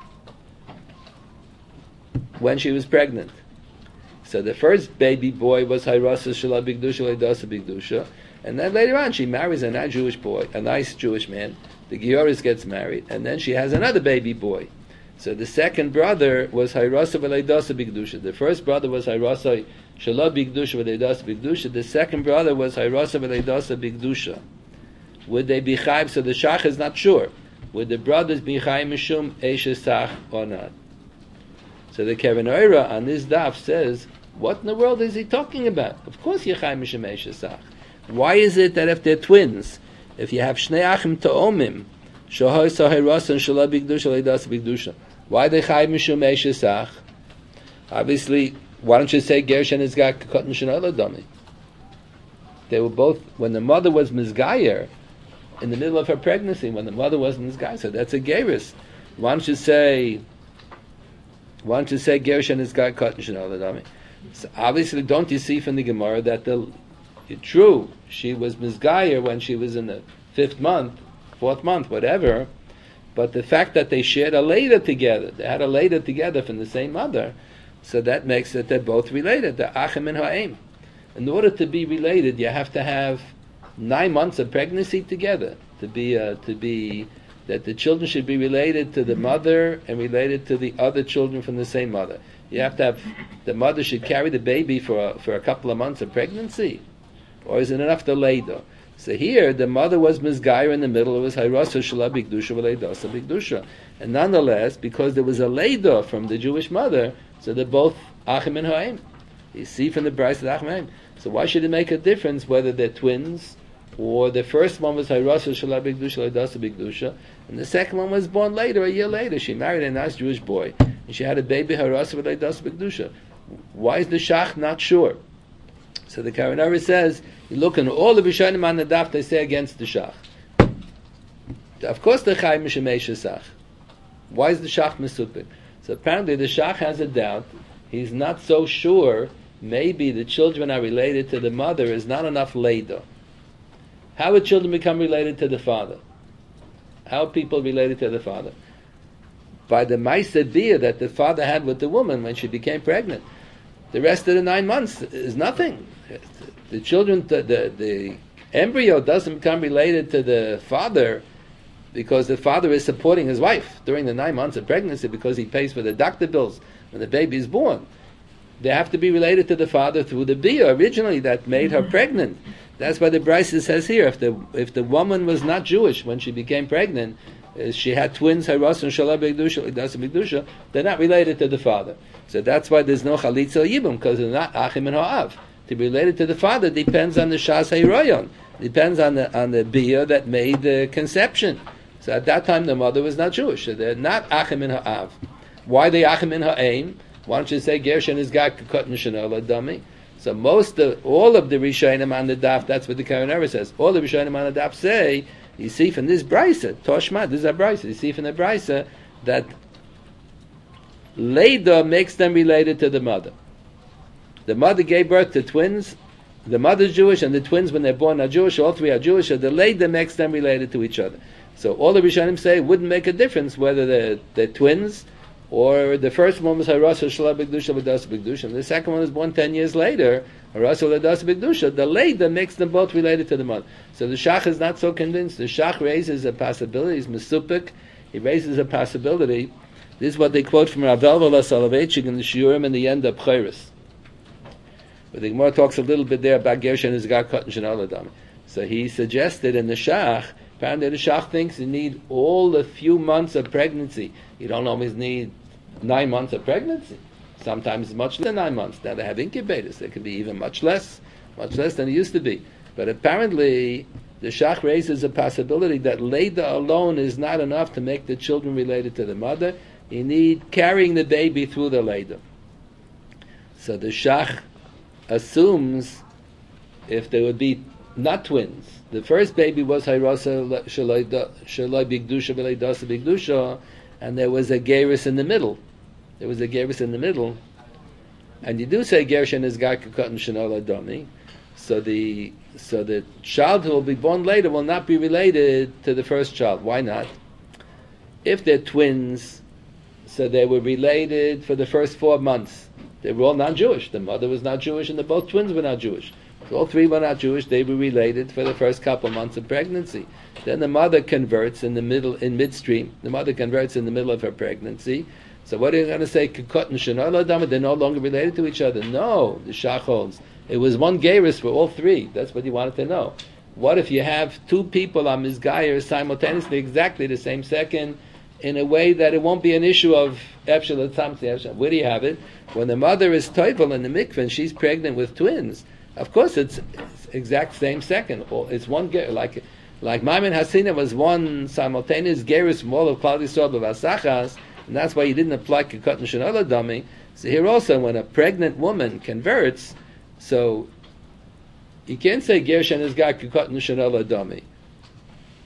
when she was pregnant? So the first baby boy was Hayrasa Shala Bigdusha Leidasa Bigdusha, and then later on she marries a non-Jewish boy, a nice Jewish man. The Gioris gets married, and then she has another baby boy. So the second brother was Hayrasa V'leidasa Bigdusha. The first brother was Hayrasa Shala Bigdusha V'leidasa Bigdusha. The second brother was Hayrasa V'leidasa Bigdusha. Would they be chayv? So the Shach is not sure. Would the brothers be chayv mishum eishesach or not? So the Kevin Oira on this daf says, what in the world is he talking about? Of course you're chayv mishum eishesach. Why is it that if they're twins, if you have shnei achim ta'omim, shohoy Hayrasa Shala Bigdusha V'leidasa Bigdusha, why they chayv mishum eishesach? Obviously, why don't you say Gersh and Izgak Katan Shenola Dami? They were both, when the mother was Mizgayer, in the middle of her pregnancy when the mother wasn't this guy. So that's a gerus. Why don't you say Gershon is guy cotton shenol? So obviously, don't you see from the Gemara that true, she was misgayer when she was in the 4th month, whatever. But the fact that they shared a later together, they had a later together from the same mother, so that makes it they're both related. They're achim and ha'im. In order to be related, you have to have 9 months of pregnancy together to be that the children should be related to the mother and related to the other children from the same mother. You have to have the mother should carry the baby for a couple of months of pregnancy, or is it enough to leido? So here the mother was misgayer in the middle. It was hayrasa shala bigdusha v'leidasa bigdusha, and nonetheless, because there was a leido from the Jewish mother, so they're both achim and ha'im. You see from the Bryce of achim and ha'im. So why should it make a difference whether they're twins? Or the first one was Hayrasa Shala Bigdusha Leidasa Bigdusha, and the second one was born later, a year later. She married a nice Jewish boy, and she had a baby Hayrasa Leidasa Bigdusha. Why is the Shach not sure? So the Karanara says, you look in all the Rishonim on the daf, they say against the Shach. Of course the Chai Mishemesh Shach. Why is the Shach Mesupik? So apparently the Shach has a doubt. He's not so sure. Maybe the children are related to the mother is not enough Leido. How would children become related to the father? How are people related to the father? By the Maisa Bia that the father had with the woman when she became pregnant. The rest of the 9 months is nothing. The children, the embryo doesn't become related to the father because the father is supporting his wife during the 9 months of pregnancy because he pays for the doctor bills when the baby is born. They have to be related to the father through the Bia originally that made her pregnant. That's why the Brisa says here, if the woman was not Jewish when she became pregnant, she had twins, Haras and Shalab B'Gdusha, they're not related to the father. So that's why there's no Chalitza Yibum, because they're not Achim and Ha'av. To be related to the father depends on the Shas HaYroyon, depends on the Bia that made the conception. So at that time the mother was not Jewish, so they're not Achim and Ha'av. Why are they Achim and Ha'aim? Why don't you say Gershon is Gak Katan Shanola Dummy? So all of the Rishonim on the daf, that's what the Karanara says. All the Rishonim on the daf say, you see from this Brisa, Toshma, this is a Brisa, you see from the Brisa that Leida makes them related to the mother. The mother gave birth to twins, the mother's Jewish and the twins when they're born are Jewish, all three are Jewish, so the Leida makes them related to each other. So all the Rishonim say it wouldn't make a difference whether they're twins, or the first one was Harasa Shala B'Gdusha V'Dasa B'Gdusha, and the second one was born 10 years later, Harasa V'Dasa B'Gdusha. The Leida makes them both related to the mother. So the Shach is not so convinced. The Shach raises a possibility. He's Mesupik. He raises a possibility. This is what they quote from Rav Elvala Soloveitchik in the Shiurim in the end of Chayris. But the Gemara talks a little bit there about Gershon is Gak Katan Shenol Adam. So he suggested in the Shach, apparently the Shach thinks you need all the few months of pregnancy. You don't always need 9 months of pregnancy. Sometimes much less than 9 months. Now they have incubators. They can be even much less than it used to be. But apparently, the Shach raises a possibility that Leida alone is not enough to make the children related to the mother. You need carrying the baby through the Leida. So the Shach assumes if there would be not twins. The first baby was Hayrasa Shalai Bigdusha V'Leidasa Bigdusha, and there was a gerus in the middle. And you do say Gershon is Gak Katan Shenol Adami. So the child who will be born later will not be related to the first child. Why not? If they're twins, so they were related for the first 4 months. They were all non-Jewish. The mother was not Jewish, and both twins were not Jewish. So all three were not Jewish. They were related for the first couple months of pregnancy. Then the mother converts in midstream. The mother converts in the middle of her pregnancy. So what are you going to say? They're no longer related to each other. No, the Shach holds. It was one gerus for all three. That's what he wanted to know. What if you have two people on Mizgayer simultaneously, exactly the same second, in a way that it won't be an issue of Epshel Tzamsi? Where do you have it? When the mother is toivel in the mikveh and she's pregnant with twins, of course it's exact same second. It's one gerus, like Maimon Hasina was one simultaneous gerus from all of Klal Yisrael b'Vasachas, and that's why he didn't apply Kekatan Shenola Dami. So here also, when a pregnant woman converts, so you can't say Gershon is got Kekatan Shenola Dami.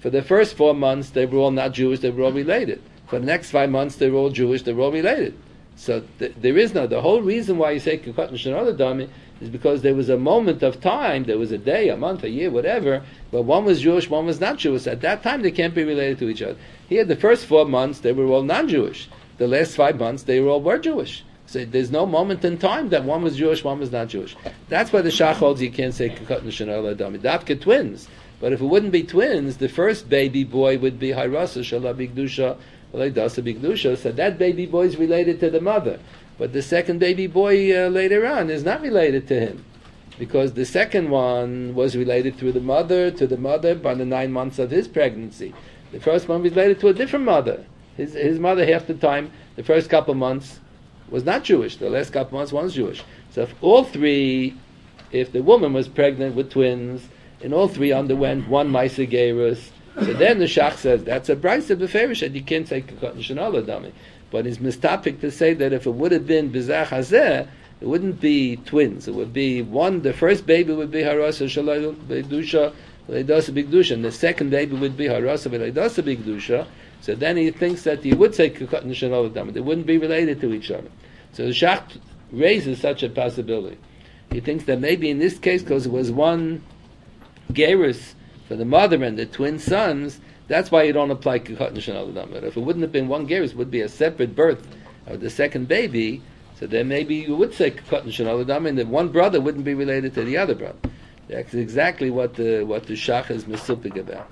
For the first 4 months, they were all not Jewish, they were all related. For the next 5 months, they were all Jewish, they were all related. So there is no, the whole reason why you say Kikot Nishanol Adami is because there was a moment of time, there was a day, a month, a year, whatever, but one was Jewish, one was not Jewish. At that time, they can't be related to each other. Here, the first 4 months, they were all non-Jewish. The last 5 months, they were Jewish. So there's no moment in time that one was Jewish, one was not Jewish. That's why the Shach holds you can't say Kikot Nishanol Adami. Dafka twins. But if it wouldn't be twins, the first baby boy would be Hayrasa Shalom Bigdusha, Dasa Bigdusha. So that baby boy is related to the mother. But the second baby boy later on is not related to him. Because the second one was related to the mother by the 9 months of his pregnancy. The first one was related to a different mother. His mother half the time, the first couple of months, was not Jewish. The last couple of months, one was Jewish. So if all three, if the woman was pregnant with twins, and all three underwent one Maisa Gerus, so then the Shach says, that's a Brisa Beferish, and you can't say Kikot Nishanol Adami. But it's mistopic to say that if it would have been Bizach Hazeh, it wouldn't be twins. It would be one, the first baby would be Harasa Shalom Bigdusha, Leidasa Bigdusha, and the second baby would be Harasa Leidasa Bigdusha. So then he thinks that he would say Kikot Nishanol Adami. They wouldn't be related to each other. So the Shach raises such a possibility. He thinks that maybe in this case, because it was one Gerus for the mother and the twin sons, that's why you don't apply Kikot Nishanol Adami. But if it wouldn't have been one Gerus, it would be a separate birth of the second baby, so then maybe you would say Kikot Nishanol Adami, and the one brother wouldn't be related to the other brother. That's exactly what the Shach is misupik about.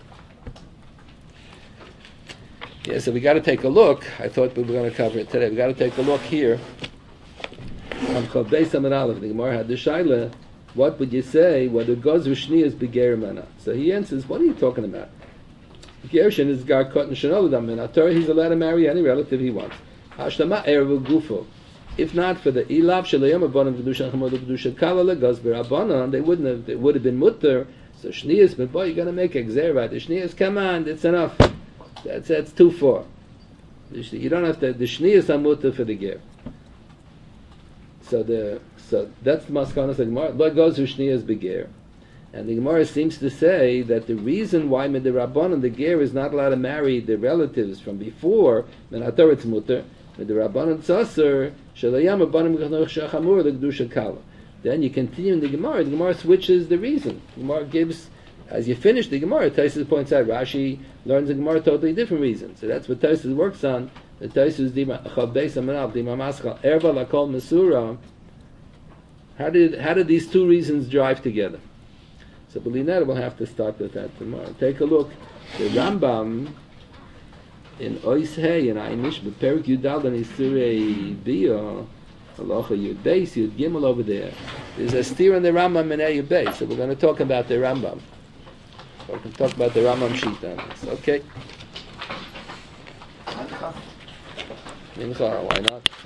Yeah, so we got to take a look. I thought we were going to cover it today. We got to take a look here on Chav Beis Amud Aleph. The Gemara had the Shaila. What would you say? What the Goz Rishni is Beger Mana. So he answers, what are you talking about? Gershon is Gar Kot Nishanol Adami. In Torah, he's allowed to marry any relative he wants. Hashtama Erev Gufo. If not for the Ilav Shalayam Abanam Kedusha Chamod Kedusha Kala Legaz Berabanan, they wouldn't have. It would have been mutter. So Shnias, but boy, you're going to make a Gzerah. The Shnias, come on, it's enough. That's too far. You don't have to. The Shnias are mutter for the Ger. So that's the Maskanas of the Gemara. What goes to Shnias Beger? And the Gemara seems to say that the reason why Midirabbanan the Ger is not allowed to marry the relatives from before, Menator it's mutter, Midirabbanan Tzasser, Shalayam Abanim Shachamur L'Kedusha Kala. Then you continue in the Gemara switches the reason. The Gemara gives, as you finish the Gemara, Taisus points out, Rashi learns the Gemara totally different reason. So that's what Taisus works on. The Taisus Chav Beis Amud Aleph, Dima Maschal, Erva Lakol Mesura. How did these two reasons drive together? So Belinetta will have to start with that tomorrow. Take a look. The Rambam in Ois Hey and Ainish Beperik Yudal and Isurei Bia Halacha Yud Beis Yud Gimel over there. There's a steer in the Rambam in Yud Beis. So we're going to talk about the Rambam. We're going to talk about the Rambam Shita on this. Okay. Mincha, why not?